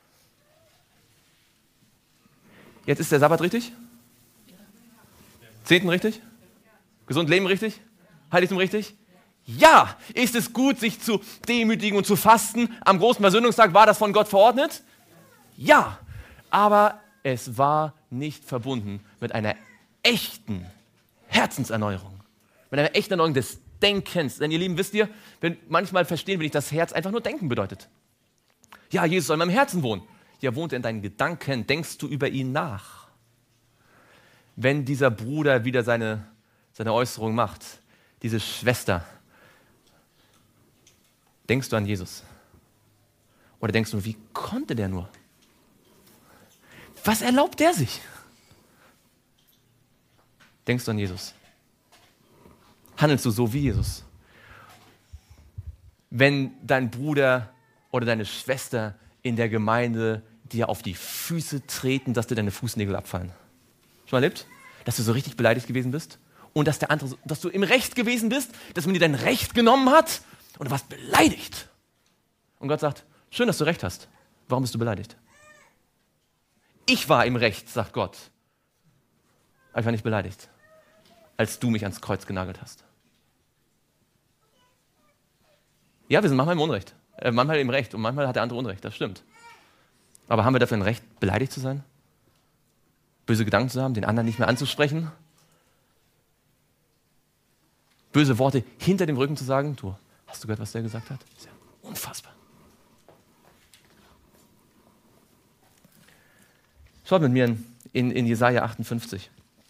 Jetzt ist der Sabbat richtig? Zehnten richtig? Gesund leben richtig? Heiligtum richtig? Ja! Ist es gut, sich zu demütigen und zu fasten? Am großen Versöhnungstag war das von Gott verordnet? Ja! Aber es war nicht verbunden mit einer echten Herzenserneuerung. Mit einer echten Erneuerung des Denkens. Denn ihr Lieben, wisst ihr, manchmal verstehen wir nicht, dass Herz einfach nur Denken bedeutet. Ja, Jesus soll in meinem Herzen wohnen. Ja, wohnt er in deinen Gedanken? Denkst du über ihn nach? Wenn dieser Bruder wieder seine Äußerung macht, diese Schwester, denkst du an Jesus? Oder denkst du, wie konnte der nur? Was erlaubt der sich? Denkst du an Jesus? Handelst du so wie Jesus? Wenn dein Bruder oder deine Schwester in der Gemeinde dir auf die Füße treten, dass dir deine Fußnägel abfallen. Schon mal erlebt? Dass du so richtig beleidigt gewesen bist und dass du im Recht gewesen bist, dass man dir dein Recht genommen hat und du warst beleidigt. Und Gott sagt, schön, dass du Recht hast. Warum bist du beleidigt? Ich war im Recht, sagt Gott. Aber ich war nicht beleidigt, als du mich ans Kreuz genagelt hast. Ja, wir sind manchmal im Unrecht. Manchmal im Recht und manchmal hat der andere Unrecht, das stimmt. Aber haben wir dafür ein Recht, beleidigt zu sein? Böse Gedanken zu haben, den anderen nicht mehr anzusprechen? Böse Worte hinter dem Rücken zu sagen? Du, hast du gehört, was der gesagt hat? Das ist ja unfassbar. Schaut mit mir in Jesaja 58.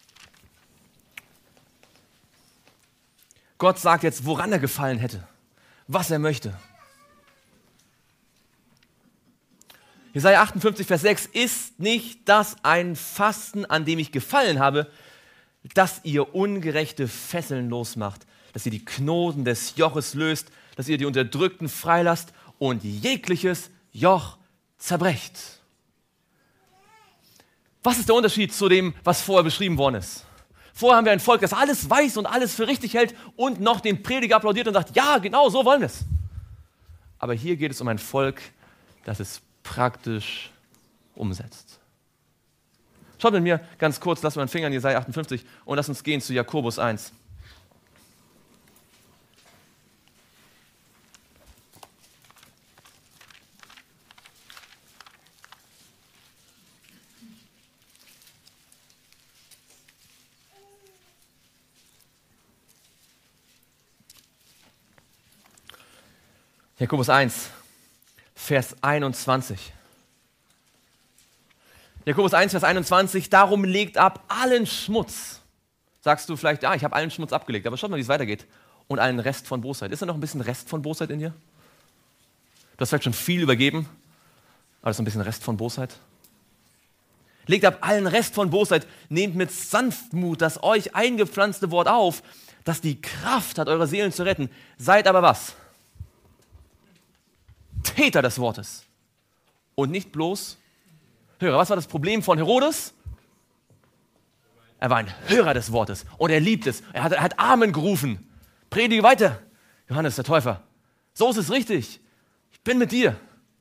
Gott sagt jetzt, woran er gefallen hätte, was er möchte. Jesaja 58, Vers 6, ist nicht das ein Fasten, an dem ich gefallen habe, dass ihr ungerechte Fesseln losmacht, dass ihr die Knoten des Joches löst, dass ihr die Unterdrückten freilasst und jegliches Joch zerbrecht. Was ist der Unterschied zu dem, was vorher beschrieben worden ist? Vorher haben wir ein Volk, das alles weiß und alles für richtig hält und noch den Prediger applaudiert und sagt, ja, genau, so wollen wir es. Aber hier geht es um ein Volk, das es praktisch umsetzt. Schaut mit mir ganz kurz, lasst mal einen Finger in Jesaja 58 und lasst uns gehen zu Jakobus 1. Jakobus 1, Vers 21. Jakobus 1, Vers 21, darum legt ab allen Schmutz. Sagst du vielleicht, ja, ich habe allen Schmutz abgelegt, aber schaut mal, wie es weitergeht. Und allen Rest von Bosheit. Ist da noch ein bisschen Rest von Bosheit in dir? Du hast vielleicht schon viel übergeben, aber ist noch ein bisschen Rest von Bosheit. Legt ab allen Rest von Bosheit, nehmt mit Sanftmut das euch eingepflanzte Wort auf, das die Kraft hat, eure Seelen zu retten. Seid aber was? Täter des Wortes und nicht bloß Hörer. Was war das Problem von Herodes? Er war ein Hörer des Wortes und er liebt es. Er hat Amen gerufen. Predige weiter, Johannes der Täufer. So ist es richtig. Ich bin mit dir.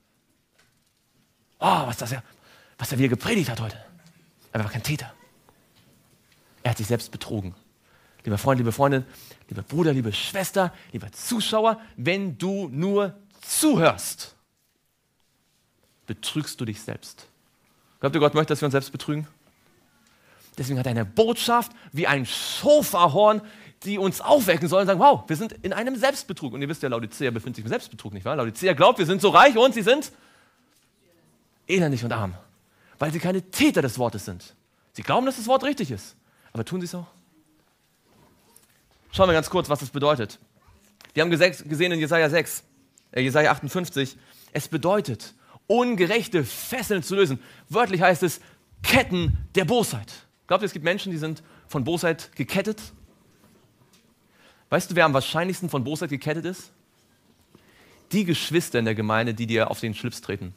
Oh, was er wieder gepredigt hat heute. Er war kein Täter. Er hat sich selbst betrogen. Lieber Freund, liebe Freundin, lieber Bruder, liebe Schwester, lieber Zuschauer, wenn du nur zuhörst, betrügst du dich selbst. Glaubt ihr, Gott möchte, dass wir uns selbst betrügen? Deswegen hat er eine Botschaft wie ein Schofahorn, die uns aufwecken soll und sagen, wow, wir sind in einem Selbstbetrug. Und ihr wisst ja, Laodicea befindet sich im Selbstbetrug, nicht wahr? Laodicea glaubt, wir sind so reich und sie sind elendig und arm, weil sie keine Täter des Wortes sind. Sie glauben, dass das Wort richtig ist, aber tun sie es auch? Schauen wir ganz kurz, was das bedeutet. Wir haben gesehen in Jesaja 58, es bedeutet, ungerechte Fesseln zu lösen. Wörtlich heißt es, Ketten der Bosheit. Glaubt ihr, es gibt Menschen, die sind von Bosheit gekettet? Weißt du, wer am wahrscheinlichsten von Bosheit gekettet ist? Die Geschwister in der Gemeinde, die dir auf den Schlips treten.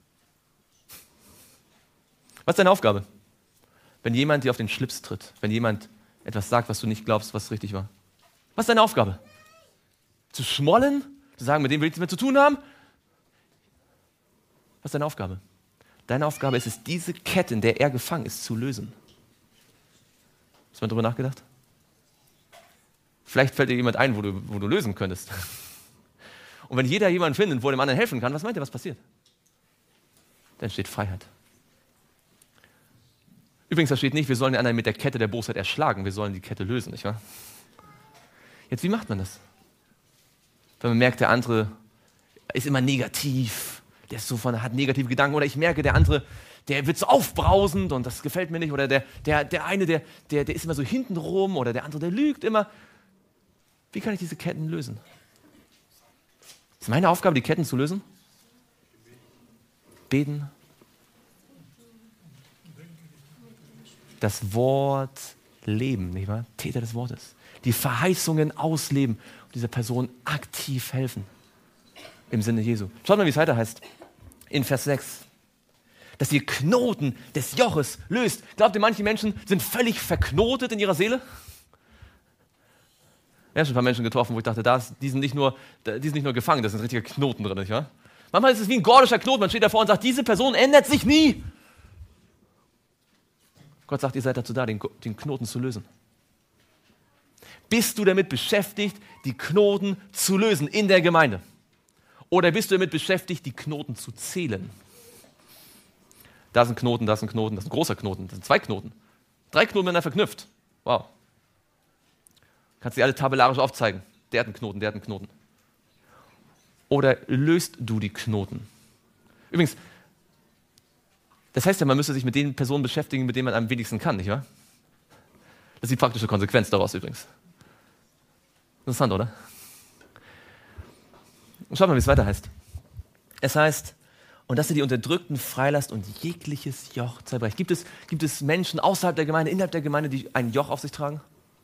Was ist deine Aufgabe? Wenn jemand dir auf den Schlips tritt, wenn jemand etwas sagt, was du nicht glaubst, was richtig war. Was ist deine Aufgabe? Zu schmollen? Zu sagen, mit dem will ich nichts mehr zu tun haben? Was ist deine Aufgabe? Deine Aufgabe ist es, diese Kette, in der er gefangen ist, zu lösen. Hast du mal darüber nachgedacht? Vielleicht fällt dir jemand ein, wo du lösen könntest. Und wenn jeder jemanden findet, wo er dem anderen helfen kann, was meint ihr, was passiert? Dann entsteht Freiheit. Übrigens, da steht nicht, wir sollen den anderen mit der Kette der Bosheit erschlagen, wir sollen die Kette lösen, nicht wahr? Jetzt, wie macht man das? Wenn man merkt, der andere ist immer negativ, der ist so hat negative Gedanken, oder ich merke, der andere, der wird so aufbrausend und das gefällt mir nicht, oder der eine, der ist immer so hintenrum, oder der andere, der lügt immer. Wie kann ich diese Ketten lösen? Ist meine Aufgabe, die Ketten zu lösen? Beten. Das Wort leben, nicht wahr? Täter des Wortes. Die Verheißungen ausleben und dieser Person aktiv helfen. Im Sinne Jesu. Schaut mal, wie es weiter heißt. In Vers 6. Dass ihr Knoten des Joches löst. Glaubt ihr, manche Menschen sind völlig verknotet in ihrer Seele? Ich habe schon ein paar Menschen getroffen, wo ich dachte, die sind nicht nur gefangen, da sind richtige Knoten drin, nicht wahr? Manchmal ist es wie ein gordischer Knoten. Man steht davor und sagt, diese Person ändert sich nie. Gott sagt, ihr seid dazu da, den Knoten zu lösen. Bist du damit beschäftigt, die Knoten zu lösen in der Gemeinde? Oder bist du damit beschäftigt, die Knoten zu zählen? Da ist ein Knoten, da ist ein Knoten, das ist ein großer Knoten, das sind 2 Knoten. 3 Knoten miteinander verknüpft. Wow. Kannst du die alle tabellarisch aufzeigen. Der hat einen Knoten, der hat einen Knoten. Oder löst du die Knoten? Übrigens, das heißt ja, man müsste sich mit den Personen beschäftigen, mit denen man am wenigsten kann, nicht wahr? Das ist die praktische Konsequenz daraus übrigens. Interessant, oder? Und schaut mal, wie es weiter heißt. Es heißt, und dass ihr die Unterdrückten freilasst und jegliches Joch zerbrecht. Gibt es Menschen außerhalb der Gemeinde, innerhalb der Gemeinde, die ein Joch auf sich tragen?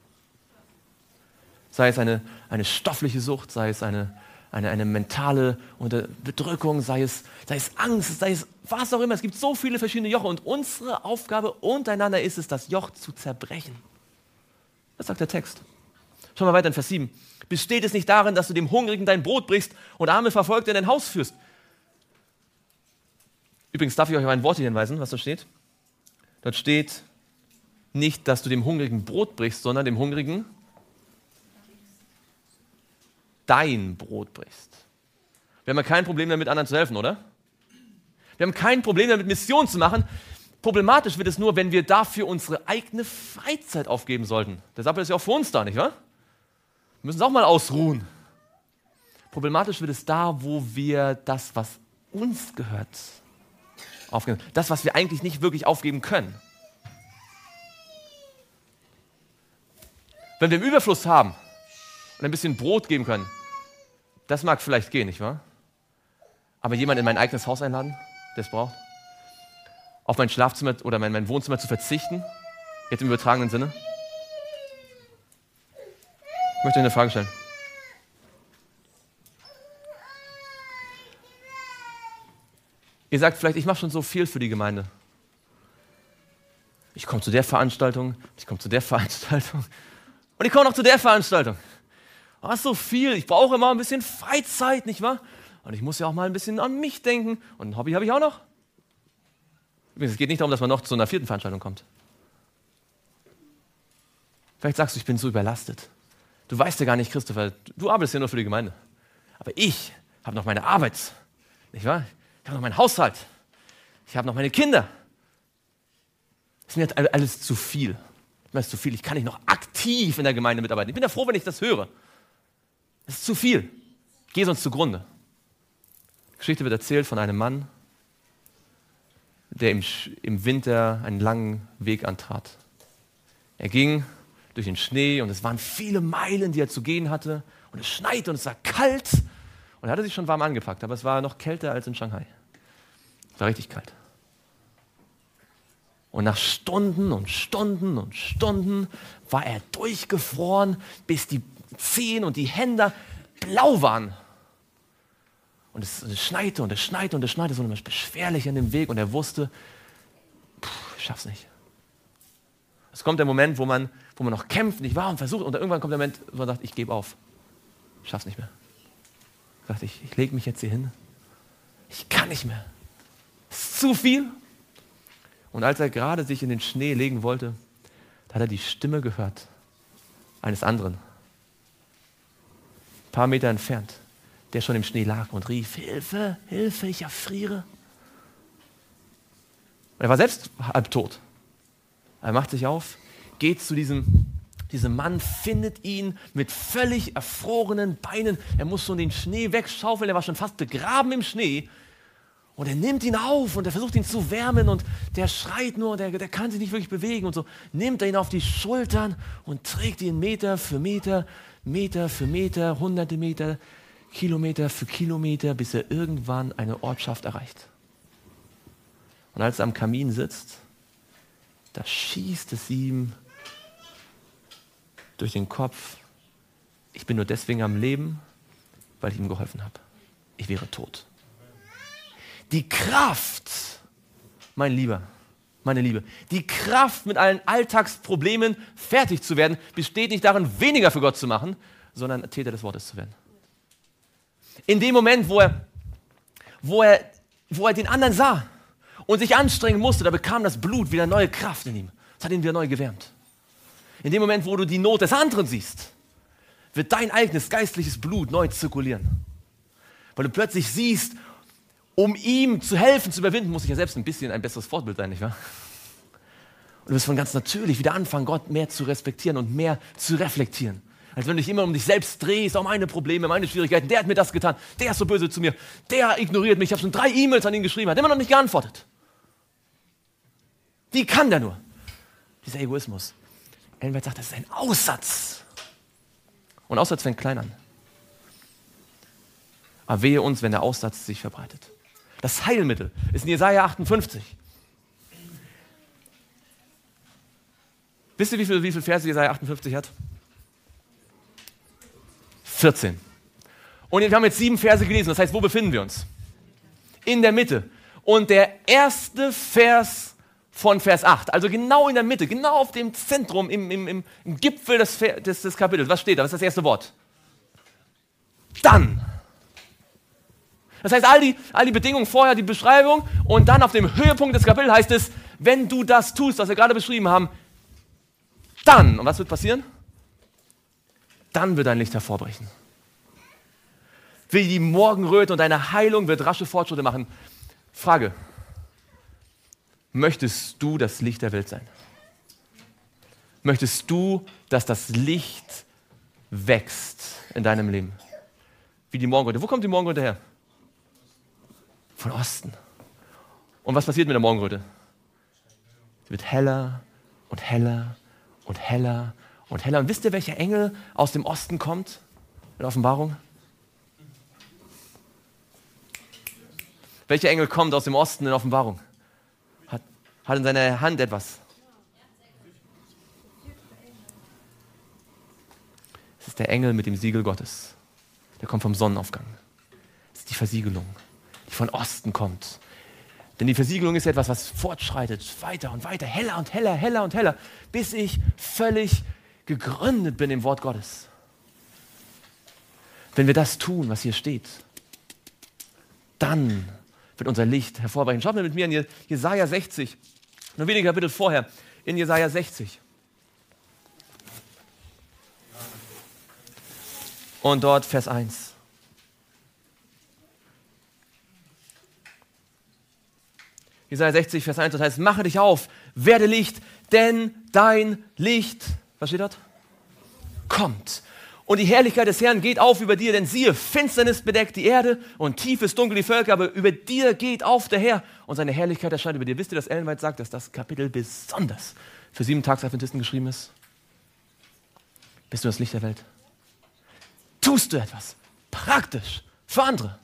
Sei es eine stoffliche Sucht, sei es eine mentale Bedrückung, sei es Angst, sei es was auch immer. Es gibt so viele verschiedene Joche und unsere Aufgabe untereinander ist es, das Joch zu zerbrechen. Das sagt der Text. Schau mal weiter in Vers 7. Besteht es nicht darin, dass du dem Hungrigen dein Brot brichst und arme Verfolgte in dein Haus führst? Übrigens darf ich euch auf ein Wort hier hinweisen, was da steht. Dort steht nicht, dass du dem Hungrigen Brot brichst, sondern dem Hungrigen dein Brot brichst. Wir haben ja kein Problem damit, anderen zu helfen, oder? Wir haben kein Problem damit, Mission zu machen. Problematisch wird es nur, wenn wir dafür unsere eigene Freizeit aufgeben sollten. Der Sabbat ist ja auch für uns da, nicht wahr? Wir müssen uns auch mal ausruhen. Problematisch wird es da, wo wir das, was uns gehört, aufgeben. Das, was wir eigentlich nicht wirklich aufgeben können. Wenn wir im Überfluss haben und ein bisschen Brot geben können, das mag vielleicht gehen, nicht wahr? Aber jemand in mein eigenes Haus einladen, der es braucht? auf mein Schlafzimmer oder mein Wohnzimmer zu verzichten? Jetzt im übertragenen Sinne. Ich möchte euch eine Frage stellen. Ihr sagt vielleicht, ich mache schon so viel für die Gemeinde. Ich komme zu der Veranstaltung, ich komme zu der Veranstaltung und ich komme noch zu der Veranstaltung. Oh, ist so viel, ich brauche immer ein bisschen Freizeit, nicht wahr? Und ich muss ja auch mal ein bisschen an mich denken. Und ein Hobby habe ich auch noch. Übrigens, es geht nicht darum, dass man noch zu einer 4. Veranstaltung kommt. Vielleicht sagst du, ich bin so überlastet. Du weißt ja gar nicht, Christopher, du arbeitest ja nur für die Gemeinde. Aber ich habe noch meine Arbeit, nicht wahr? Ich habe noch meinen Haushalt. Ich habe noch meine Kinder. Das ist mir jetzt alles zu viel. Das ist zu viel. Ich kann nicht noch aktiv in der Gemeinde mitarbeiten. Ich bin ja froh, wenn ich das höre. Das ist zu viel. Ich gehe sonst zugrunde. Die Geschichte wird erzählt von einem Mann, der im Winter einen langen Weg antrat. Er ging durch den Schnee und es waren viele Meilen, die er zu gehen hatte. Und es schneite und es war kalt. Und er hatte sich schon warm angepackt, aber es war noch kälter als in Shanghai. Es war richtig kalt. Und nach Stunden und Stunden und Stunden war er durchgefroren, bis die Zehen und die Hände blau waren. Und es schneite und es schneite und es schneite, so immer beschwerlich an dem Weg. Und er wusste, ich schaff's nicht. Es kommt der Moment, wo man noch kämpft, nicht wahr, und versucht. Und irgendwann kommt der Moment, wo man sagt, ich gebe auf. Ich schaff's nicht mehr. Ich dachte, ich lege mich jetzt hier hin. Ich kann nicht mehr. Es ist zu viel. Und als er gerade sich in den Schnee legen wollte, da hat er die Stimme gehört eines anderen. Ein paar Meter entfernt, der schon im Schnee lag und rief, Hilfe, Hilfe, ich erfriere. Und er war selbst halb tot. Er macht sich auf, geht zu diesem Mann, findet ihn mit völlig erfrorenen Beinen. Er muss schon den Schnee wegschaufeln, er war schon fast begraben im Schnee. Und er nimmt ihn auf und er versucht ihn zu wärmen und der schreit nur, der kann sich nicht wirklich bewegen. Und so nimmt er ihn auf die Schultern und trägt ihn Meter für Meter, Meter für Meter, hunderte Meter, Kilometer für Kilometer, bis er irgendwann eine Ortschaft erreicht. Und als er am Kamin sitzt, da schießt es ihm durch den Kopf, ich bin nur deswegen am Leben, weil ich ihm geholfen habe. Ich wäre tot. Die Kraft, mein Lieber, meine Liebe, die Kraft, mit allen Alltagsproblemen fertig zu werden, besteht nicht darin, weniger für Gott zu machen, sondern Täter des Wortes zu werden. In dem Moment, wo er den anderen sah und sich anstrengen musste, da bekam das Blut wieder neue Kraft in ihm. Das hat ihn wieder neu gewärmt. In dem Moment, wo du die Not des anderen siehst, wird dein eigenes geistliches Blut neu zirkulieren. Weil du plötzlich siehst, um ihm zu helfen, zu überwinden, muss ich ja selbst ein bisschen ein besseres Vorbild sein, nicht wahr? Und du wirst von ganz natürlich wieder anfangen, Gott mehr zu respektieren und mehr zu reflektieren. Als wenn du dich immer um dich selbst drehst, um meine Probleme, meine Schwierigkeiten. Der hat mir das getan, der ist so böse zu mir, der ignoriert mich, ich habe schon 3 E-Mails an ihn geschrieben, hat immer noch nicht geantwortet. Wie kann der nur? Dieser Egoismus. Ellen White sagt, das ist ein Aussatz. Und Aussatz fängt klein an. Aber wehe uns, wenn der Aussatz sich verbreitet. Das Heilmittel ist in Jesaja 58. Wisst ihr, wie viele Verse Jesaja 58 hat? 14. Und wir haben jetzt 7 Verse gelesen. Das heißt, wo befinden wir uns? In der Mitte. Und der erste Vers von Vers 8, also genau in der Mitte, genau auf dem Zentrum, im Gipfel des Kapitels. Was steht da? Was ist das erste Wort? Dann. Das heißt, all die Bedingungen vorher, die Beschreibung und dann auf dem Höhepunkt des Kapitels heißt es, wenn du das tust, was wir gerade beschrieben haben, dann, und was wird passieren? Dann wird dein Licht hervorbrechen. Wie die Morgenröte und deine Heilung wird rasche Fortschritte machen. Frage, möchtest du das Licht der Welt sein? Möchtest du, dass das Licht wächst in deinem Leben? Wie die Morgenröte. Wo kommt die Morgenröte her? Von Osten. Und was passiert mit der Morgenröte? Sie wird heller und heller und heller und heller. Und wisst ihr, welcher Engel aus dem Osten kommt in der Offenbarung? Welcher Engel kommt aus dem Osten in der Offenbarung? hat in seiner Hand etwas. Es ist der Engel mit dem Siegel Gottes. Der kommt vom Sonnenaufgang. Das ist die Versiegelung, die von Osten kommt. Denn die Versiegelung ist etwas, was fortschreitet, weiter und weiter, heller und heller, heller und heller, bis ich völlig gegründet bin im Wort Gottes. Wenn wir das tun, was hier steht, dann wird unser Licht hervorbrechen. Schaut mal mit mir in Jesaja 60, nur wenige Kapitel vorher, in Jesaja 60. Und dort Vers 1. Jesaja 60, Vers 1, das heißt, mache dich auf, werde Licht, denn dein Licht, was steht dort? Kommt. Und die Herrlichkeit des Herrn geht auf über dir, denn siehe, Finsternis bedeckt die Erde und tiefes Dunkel die Völker, aber über dir geht auf der Herr und seine Herrlichkeit erscheint über dir. Wisst ihr, dass Ellen White sagt, dass das Kapitel besonders für 7-Tags-Adventisten geschrieben ist? Bist du das Licht der Welt? Tust du etwas praktisch für andere?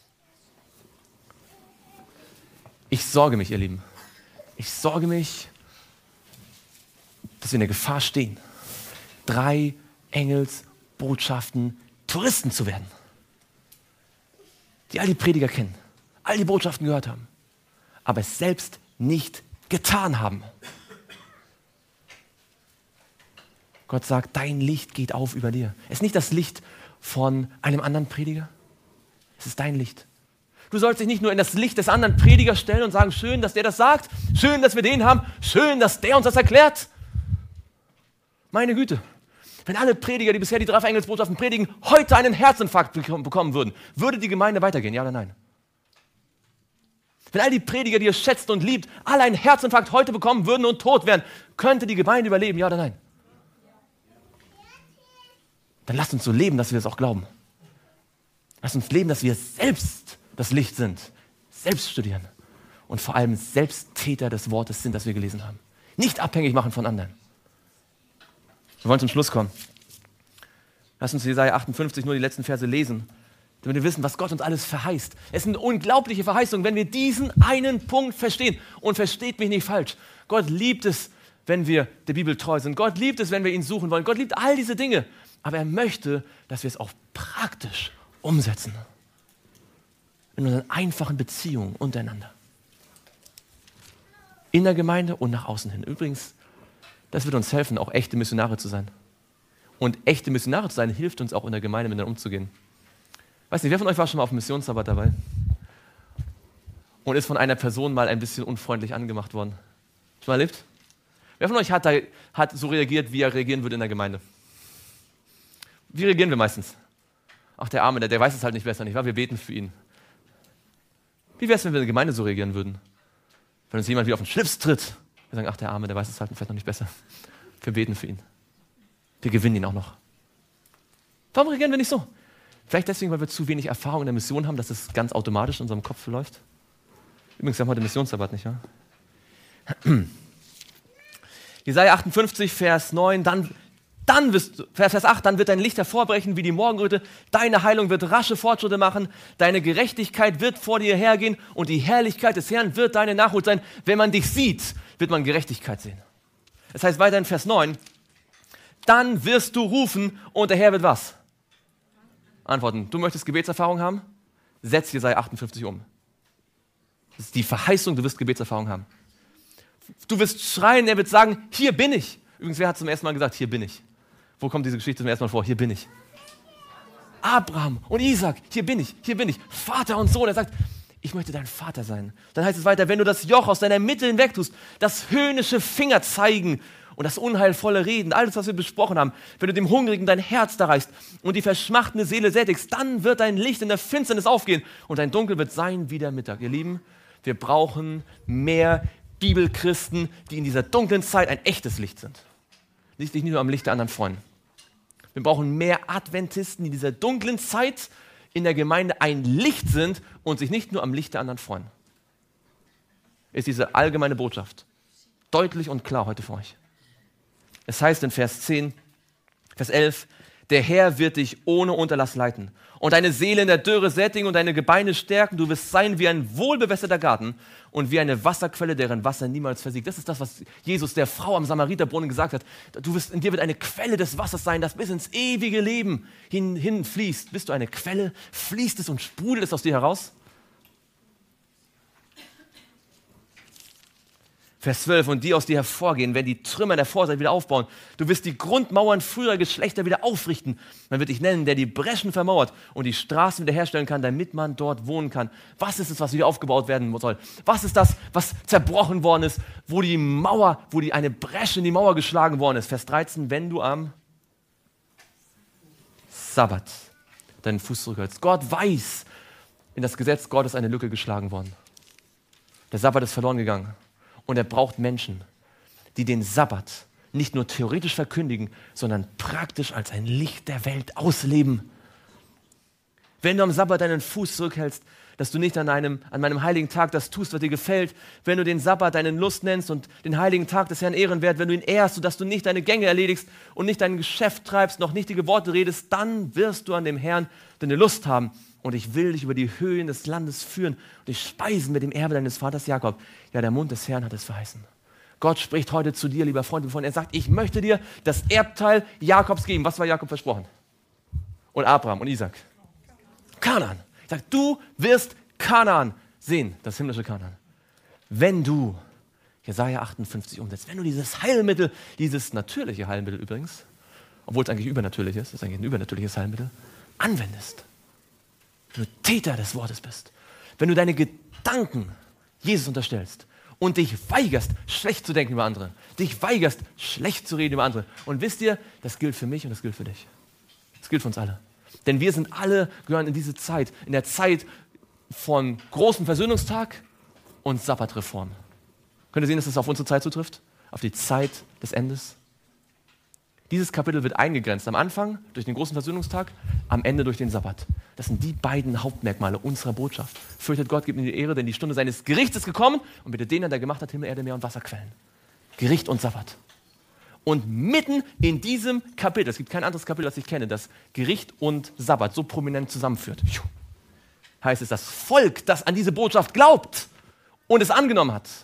Ich sorge mich, ihr Lieben. Ich sorge mich, dass wir in der Gefahr stehen, 3 Engelsbotschaften Touristen zu werden, die all die Prediger kennen, all die Botschaften gehört haben, aber es selbst nicht getan haben. Gott sagt, dein Licht geht auf über dir. Es ist nicht das Licht von einem anderen Prediger, es ist dein Licht. Du sollst dich nicht nur in das Licht des anderen Predigers stellen und sagen, schön, dass der das sagt, schön, dass wir den haben, schön, dass der uns das erklärt. Meine Güte, wenn alle Prediger, die bisher die 3 Engelsbotschaften predigen, heute einen Herzinfarkt bekommen würden, würde die Gemeinde weitergehen, ja oder nein? Wenn all die Prediger, die ihr schätzt und liebt, alle einen Herzinfarkt heute bekommen würden und tot wären, könnte die Gemeinde überleben, ja oder nein? Dann lasst uns so leben, dass wir es auch glauben. Lasst uns leben, dass wir selbst das Licht sind, selbst studieren und vor allem selbst Täter des Wortes sind, das wir gelesen haben. Nicht abhängig machen von anderen. Wir wollen zum Schluss kommen. Lass uns Jesaja 58 nur die letzten Verse lesen, damit wir wissen, was Gott uns alles verheißt. Es sind unglaubliche Verheißungen, wenn wir diesen einen Punkt verstehen. Und versteht mich nicht falsch. Gott liebt es, wenn wir der Bibel treu sind. Gott liebt es, wenn wir ihn suchen wollen. Gott liebt all diese Dinge. Aber er möchte, dass wir es auch praktisch umsetzen. In unseren einfachen Beziehungen untereinander. In der Gemeinde und nach außen hin. Übrigens, das wird uns helfen, auch echte Missionare zu sein. Und echte Missionare zu sein, hilft uns auch in der Gemeinde miteinander umzugehen. Weiß nicht, wer von euch war schon mal auf dem Missionsarbeit dabei? Und ist von einer Person mal ein bisschen unfreundlich angemacht worden? Schon mal erlebt? Wer von euch hat so reagiert, wie er reagieren würde in der Gemeinde? Wie reagieren wir meistens? Ach, der Arme, der weiß es halt nicht besser, nicht wahr? Wir beten für ihn. Wie wäre es, wenn wir in der Gemeinde so reagieren würden? Wenn uns jemand wie auf den Schlips tritt, wir sagen, ach, der Arme, der weiß es halt vielleicht noch nicht besser. Wir beten für ihn. Wir gewinnen ihn auch noch. Warum reagieren wir nicht so? Vielleicht deswegen, weil wir zu wenig Erfahrung in der Mission haben, dass es ganz automatisch in unserem Kopf läuft. Übrigens, wir haben heute Missionsarbeit, nicht wahr? Jesaja 58, Vers 9, Vers 8, dann wird dein Licht hervorbrechen wie die Morgenröte, deine Heilung wird rasche Fortschritte machen, deine Gerechtigkeit wird vor dir hergehen und die Herrlichkeit des Herrn wird deine Nachhut sein. Wenn man dich sieht, wird man Gerechtigkeit sehen. Das heißt weiter in Vers 9, dann wirst du rufen und der Herr wird was? Antworten. Du möchtest Gebetserfahrung haben? Setz Jesaja 58 um. Das ist die Verheißung, du wirst Gebetserfahrung haben. Du wirst schreien, er wird sagen, hier bin ich. Übrigens, wer hat zum ersten Mal gesagt, hier bin ich? Wo kommt diese Geschichte zum ersten Mal vor? Hier bin ich. Abraham und Isaac, hier bin ich, hier bin ich. Vater und Sohn, er sagt, ich möchte dein Vater sein. Dann heißt es weiter, wenn du das Joch aus deiner Mitte hinweg tust, das höhnische Finger zeigen und das unheilvolle Reden, alles, was wir besprochen haben, wenn du dem Hungrigen dein Herz da reichst und die verschmachtende Seele sättigst, dann wird dein Licht in der Finsternis aufgehen und dein Dunkel wird sein wie der Mittag. Ihr Lieben, wir brauchen mehr Bibelchristen, die in dieser dunklen Zeit ein echtes Licht sind. Nicht nur am Licht der anderen freuen. Wir brauchen mehr Adventisten, die in dieser dunklen Zeit in der Gemeinde ein Licht sind und sich nicht nur am Licht der anderen freuen. Ist diese allgemeine Botschaft deutlich und klar heute für euch. Es heißt in Vers 11, der Herr wird dich ohne Unterlass leiten und deine Seele in der Dürre sättigen und deine Gebeine stärken. Du wirst sein wie ein wohlbewässerter Garten und wie eine Wasserquelle, deren Wasser niemals versiegt. Das ist das, was Jesus der Frau am Samariterbrunnen gesagt hat. In dir wird eine Quelle des Wassers sein, das bis ins ewige Leben hinfließt. Bist du eine Quelle? Fließt es und sprudelt es aus dir heraus? Vers 12, und die aus dir hervorgehen, werden die Trümmer der Vorseite wieder aufbauen. Du wirst die Grundmauern früherer Geschlechter wieder aufrichten. Man wird dich nennen, der die Breschen vermauert und die Straßen wiederherstellen kann, damit man dort wohnen kann. Was ist es, was wieder aufgebaut werden soll? Was ist das, was zerbrochen worden ist, wo eine Bresche in die Mauer geschlagen worden ist? Vers 13, wenn du am Sabbat deinen Fuß zurückhältst. Gott weiß, in das Gesetz Gottes ist eine Lücke geschlagen worden. Der Sabbat ist verloren gegangen. Und er braucht Menschen, die den Sabbat nicht nur theoretisch verkündigen, sondern praktisch als ein Licht der Welt ausleben. Wenn du am Sabbat deinen Fuß zurückhältst, dass du nicht an meinem heiligen Tag das tust, was dir gefällt, wenn du den Sabbat deinen Lust nennst und den heiligen Tag des Herrn ehrenwert, wenn du ihn ehrst, sodass du nicht deine Gänge erledigst und nicht dein Geschäft treibst, noch nichtige Worte redest, dann wirst du an dem Herrn deine Lust haben. Und ich will dich über die Höhen des Landes führen und dich speisen mit dem Erbe deines Vaters Jakob. Ja, der Mund des Herrn hat es verheißen. Gott spricht heute zu dir, lieber Freund, er sagt, ich möchte dir das Erbteil Jakobs geben. Was war Jakob versprochen? Und Abraham und Isaac. Kanaan. Ich sage, du wirst Kanaan sehen, das himmlische Kanaan. Wenn du Jesaja 58 umsetzt, wenn du dieses Heilmittel, dieses natürliche Heilmittel übrigens, obwohl es eigentlich übernatürlich ist, ist eigentlich ein übernatürliches Heilmittel, anwendest. Wenn du Täter des Wortes bist, wenn du deine Gedanken Jesus unterstellst und dich weigerst, schlecht zu denken über andere, dich weigerst, schlecht zu reden über andere. Und wisst ihr, das gilt für mich und das gilt für dich. Das gilt für uns alle. Denn wir sind alle, gehören in diese Zeit, in der Zeit von großem Versöhnungstag und Sabbatreform. Könnt ihr sehen, dass das auf unsere Zeit zutrifft? Auf die Zeit des Endes? Dieses Kapitel wird eingegrenzt. Am Anfang durch den großen Versöhnungstag, am Ende durch den Sabbat. Das sind die beiden Hauptmerkmale unserer Botschaft. Fürchtet Gott, gibt ihm die Ehre, denn die Stunde seines Gerichts ist gekommen und bitte den, der gemacht hat, Himmel, Erde, Meer und Wasserquellen. Gericht und Sabbat. Und mitten in diesem Kapitel, es gibt kein anderes Kapitel, das ich kenne, das Gericht und Sabbat so prominent zusammenführt, heißt es, das Volk, das an diese Botschaft glaubt und es angenommen hat,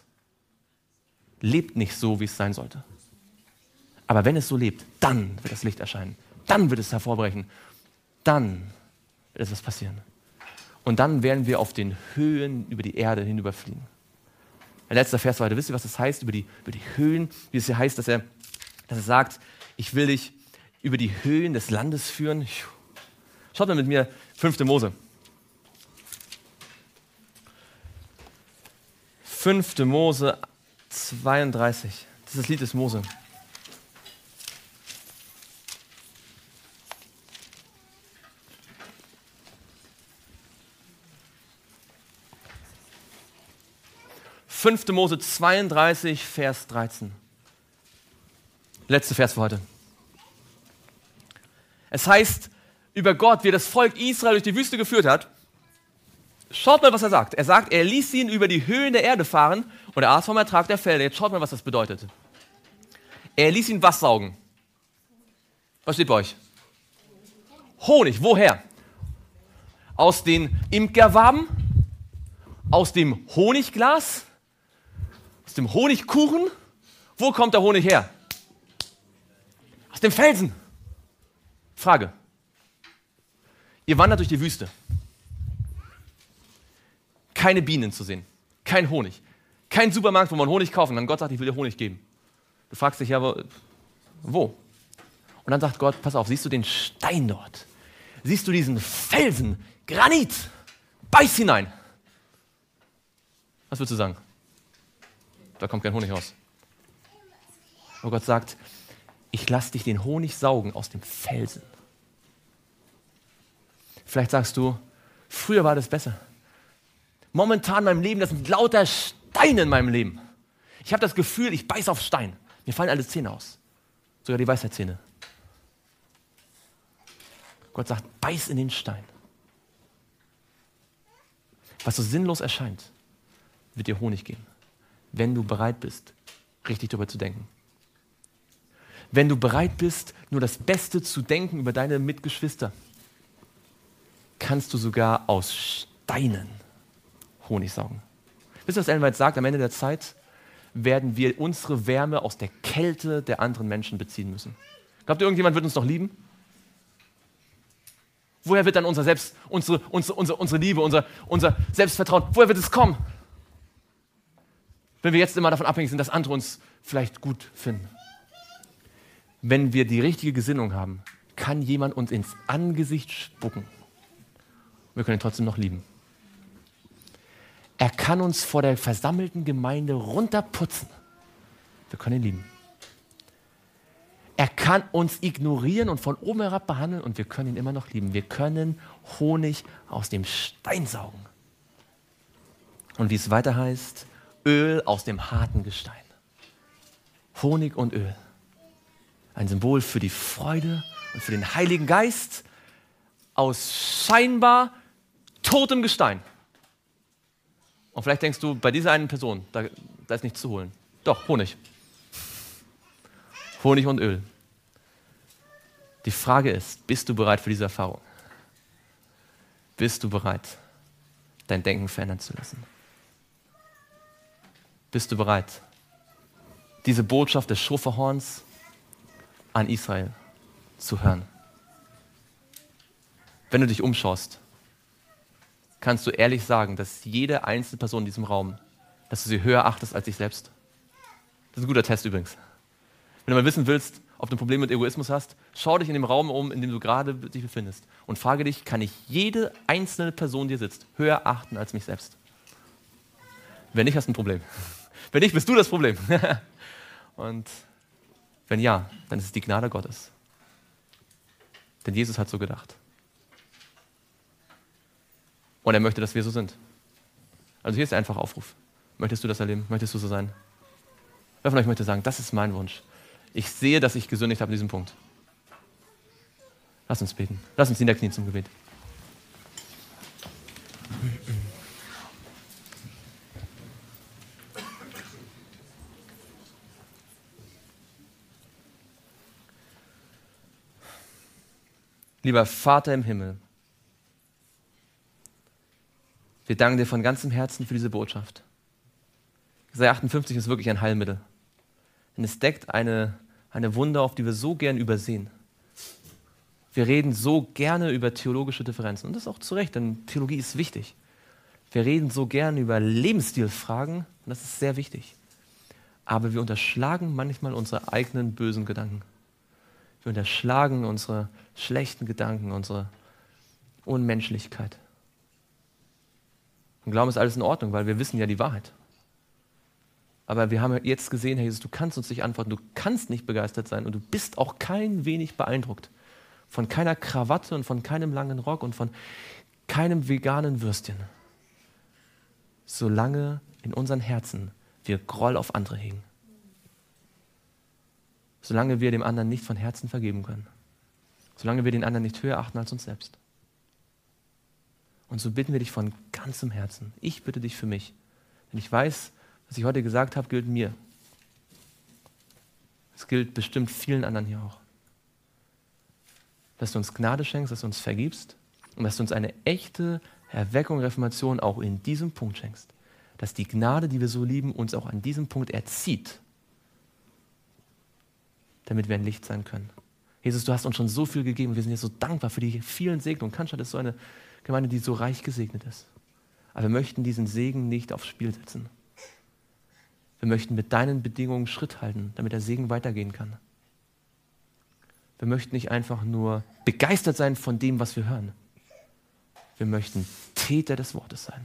lebt nicht so, wie es sein sollte. Aber wenn es so lebt, dann wird das Licht erscheinen. Dann wird es hervorbrechen. Dann wird etwas passieren. Und dann werden wir auf den Höhen über die Erde hinüberfliegen. Ein letzter Vers weiter. Wisst ihr, was das heißt über die Höhen? Wie es hier heißt, dass er sagt, ich will dich über die Höhen des Landes führen. Schaut mal mit mir 5. Mose. 5. Mose 32. Das ist das Lied des Mose. Fünfte Mose 32, Vers 13. Letzter Vers für heute. Es heißt über Gott, wie er das Volk Israel durch die Wüste geführt hat. Schaut mal, was er sagt. Er sagt, er ließ ihn über die Höhen der Erde fahren und er aß vom Ertrag der Felder. Jetzt schaut mal, was das bedeutet. Er ließ ihn was saugen? Was steht bei euch? Honig. Woher? Aus den Imkerwaben? Aus dem Honigglas? Aus dem Honigkuchen? Wo kommt der Honig her? Aus dem Felsen. Frage. Ihr wandert durch die Wüste. Keine Bienen zu sehen. Kein Honig. Kein Supermarkt, wo man Honig kaufen kann. Gott sagt, ich will dir Honig geben. Du fragst dich ja, wo? Und dann sagt Gott, pass auf, siehst du den Stein dort? Siehst du diesen Felsen? Granit. Beiß hinein. Was würdest du sagen? Da kommt kein Honig raus. Und Gott sagt, ich lasse dich den Honig saugen aus dem Felsen. Vielleicht sagst du, früher war das besser. Momentan in meinem Leben, das sind lauter Steine in meinem Leben. Ich habe das Gefühl, ich beiß auf Stein. Mir fallen alle Zähne aus. Sogar die Weisheitszähne. Gott sagt, beiß in den Stein. Was so sinnlos erscheint, wird dir Honig geben. Wenn du bereit bist, richtig darüber zu denken. Wenn du bereit bist, nur das Beste zu denken über deine Mitgeschwister. kannst du sogar aus Steinen Honig saugen. Wisst ihr, was Ellen White sagt? Am Ende der Zeit werden wir unsere Wärme aus der Kälte der anderen Menschen beziehen müssen. Glaubt ihr, irgendjemand wird uns noch lieben? Woher wird dann unsere Liebe, unser Selbstvertrauen, woher wird es kommen? Wenn wir jetzt immer davon abhängig sind, dass andere uns vielleicht gut finden. Wenn wir die richtige Gesinnung haben, kann jemand uns ins Angesicht spucken. Wir können ihn trotzdem noch lieben. Er kann uns vor der versammelten Gemeinde runterputzen. Wir können ihn lieben. Er kann uns ignorieren und von oben herab behandeln und wir können ihn immer noch lieben. Wir können Honig aus dem Stein saugen. Und wie es weiter heißt, Öl aus dem harten Gestein. Honig und Öl. Ein Symbol für die Freude und für den Heiligen Geist aus scheinbar totem Gestein. Und vielleicht denkst du, bei dieser einen Person, da ist nichts zu holen. Doch, Honig. Honig und Öl. Die Frage ist, bist du bereit für diese Erfahrung? Bist du bereit, dein Denken verändern zu lassen? Bist du bereit, diese Botschaft des Schofahorns an Israel zu hören? Wenn du dich umschaust, kannst du ehrlich sagen, dass jede einzelne Person in diesem Raum, dass du sie höher achtest als dich selbst? Das ist ein guter Test übrigens. Wenn du mal wissen willst, ob du ein Problem mit Egoismus hast, schau dich in dem Raum um, in dem du gerade dich befindest und frage dich, kann ich jede einzelne Person, die hier sitzt, höher achten als mich selbst? Wenn nicht, hast du ein Problem. Wenn nicht, bist du das Problem. Und wenn ja, dann ist es die Gnade Gottes. Denn Jesus hat so gedacht. Und er möchte, dass wir so sind. Also hier ist der einfache Aufruf. Möchtest du das erleben? Möchtest du so sein? Wer von euch möchte sagen, das ist mein Wunsch. Ich sehe, dass ich gesündigt habe an diesem Punkt. Lass uns beten. Lass uns niederknien zum Gebet. Lieber Vater im Himmel, wir danken dir von ganzem Herzen für diese Botschaft. Jesaja 58 ist wirklich ein Heilmittel. Denn es deckt eine Wunde, auf die wir so gern übersehen. Wir reden so gerne über theologische Differenzen. Und das auch zu Recht, denn Theologie ist wichtig. Wir reden so gerne über Lebensstilfragen. Und das ist sehr wichtig. Aber wir unterschlagen manchmal unsere eigenen bösen Gedanken. Wir unterschlagen unsere schlechten Gedanken, unsere Unmenschlichkeit. Und glauben, es ist alles in Ordnung, weil wir wissen ja die Wahrheit. Aber wir haben jetzt gesehen, Herr Jesus, du kannst uns nicht antworten, du kannst nicht begeistert sein und du bist auch kein wenig beeindruckt von keiner Krawatte und von keinem langen Rock und von keinem veganen Würstchen. Solange in unseren Herzen wir Groll auf andere hegen. Solange wir dem anderen nicht von Herzen vergeben können. Solange wir den anderen nicht höher achten als uns selbst. Und so bitten wir dich von ganzem Herzen. Ich bitte dich für mich. Denn ich weiß, was ich heute gesagt habe, gilt mir. Es gilt bestimmt vielen anderen hier auch. Dass du uns Gnade schenkst, dass du uns vergibst und dass du uns eine echte Erweckung, Reformation auch in diesem Punkt schenkst. Dass die Gnade, die wir so lieben, uns auch an diesem Punkt erzieht, damit wir ein Licht sein können. Jesus, du hast uns schon so viel gegeben. Wir sind dir so dankbar für die vielen Segnungen. Cannstatt ist so eine Gemeinde, die so reich gesegnet ist. Aber wir möchten diesen Segen nicht aufs Spiel setzen. Wir möchten mit deinen Bedingungen Schritt halten, damit der Segen weitergehen kann. Wir möchten nicht einfach nur begeistert sein von dem, was wir hören. Wir möchten Täter des Wortes sein.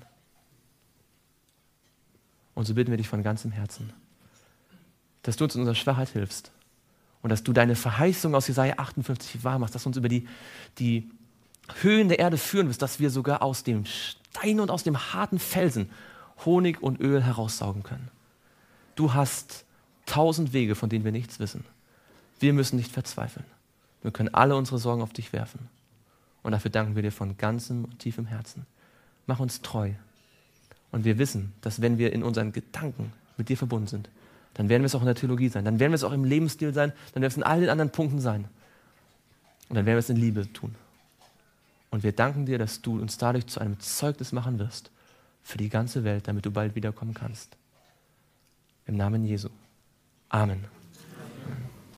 Und so bitten wir dich von ganzem Herzen, dass du uns in unserer Schwachheit hilfst und dass du deine Verheißung aus Jesaja 58 wahr machst, dass du uns über die Höhen der Erde führen wirst, dass wir sogar aus dem Stein und aus dem harten Felsen Honig und Öl heraussaugen können. Du hast 1000 Wege, von denen wir nichts wissen. Wir müssen nicht verzweifeln. Wir können alle unsere Sorgen auf dich werfen. Und dafür danken wir dir von ganzem und tiefem Herzen. Mach uns treu. Und wir wissen, dass wenn wir in unseren Gedanken mit dir verbunden sind, dann werden wir es auch in der Theologie sein, dann werden wir es auch im Lebensstil sein, dann werden wir es in all den anderen Punkten sein. Und dann werden wir es in Liebe tun. Und wir danken dir, dass du uns dadurch zu einem Zeugnis machen wirst für die ganze Welt, damit du bald wiederkommen kannst. Im Namen Jesu. Amen.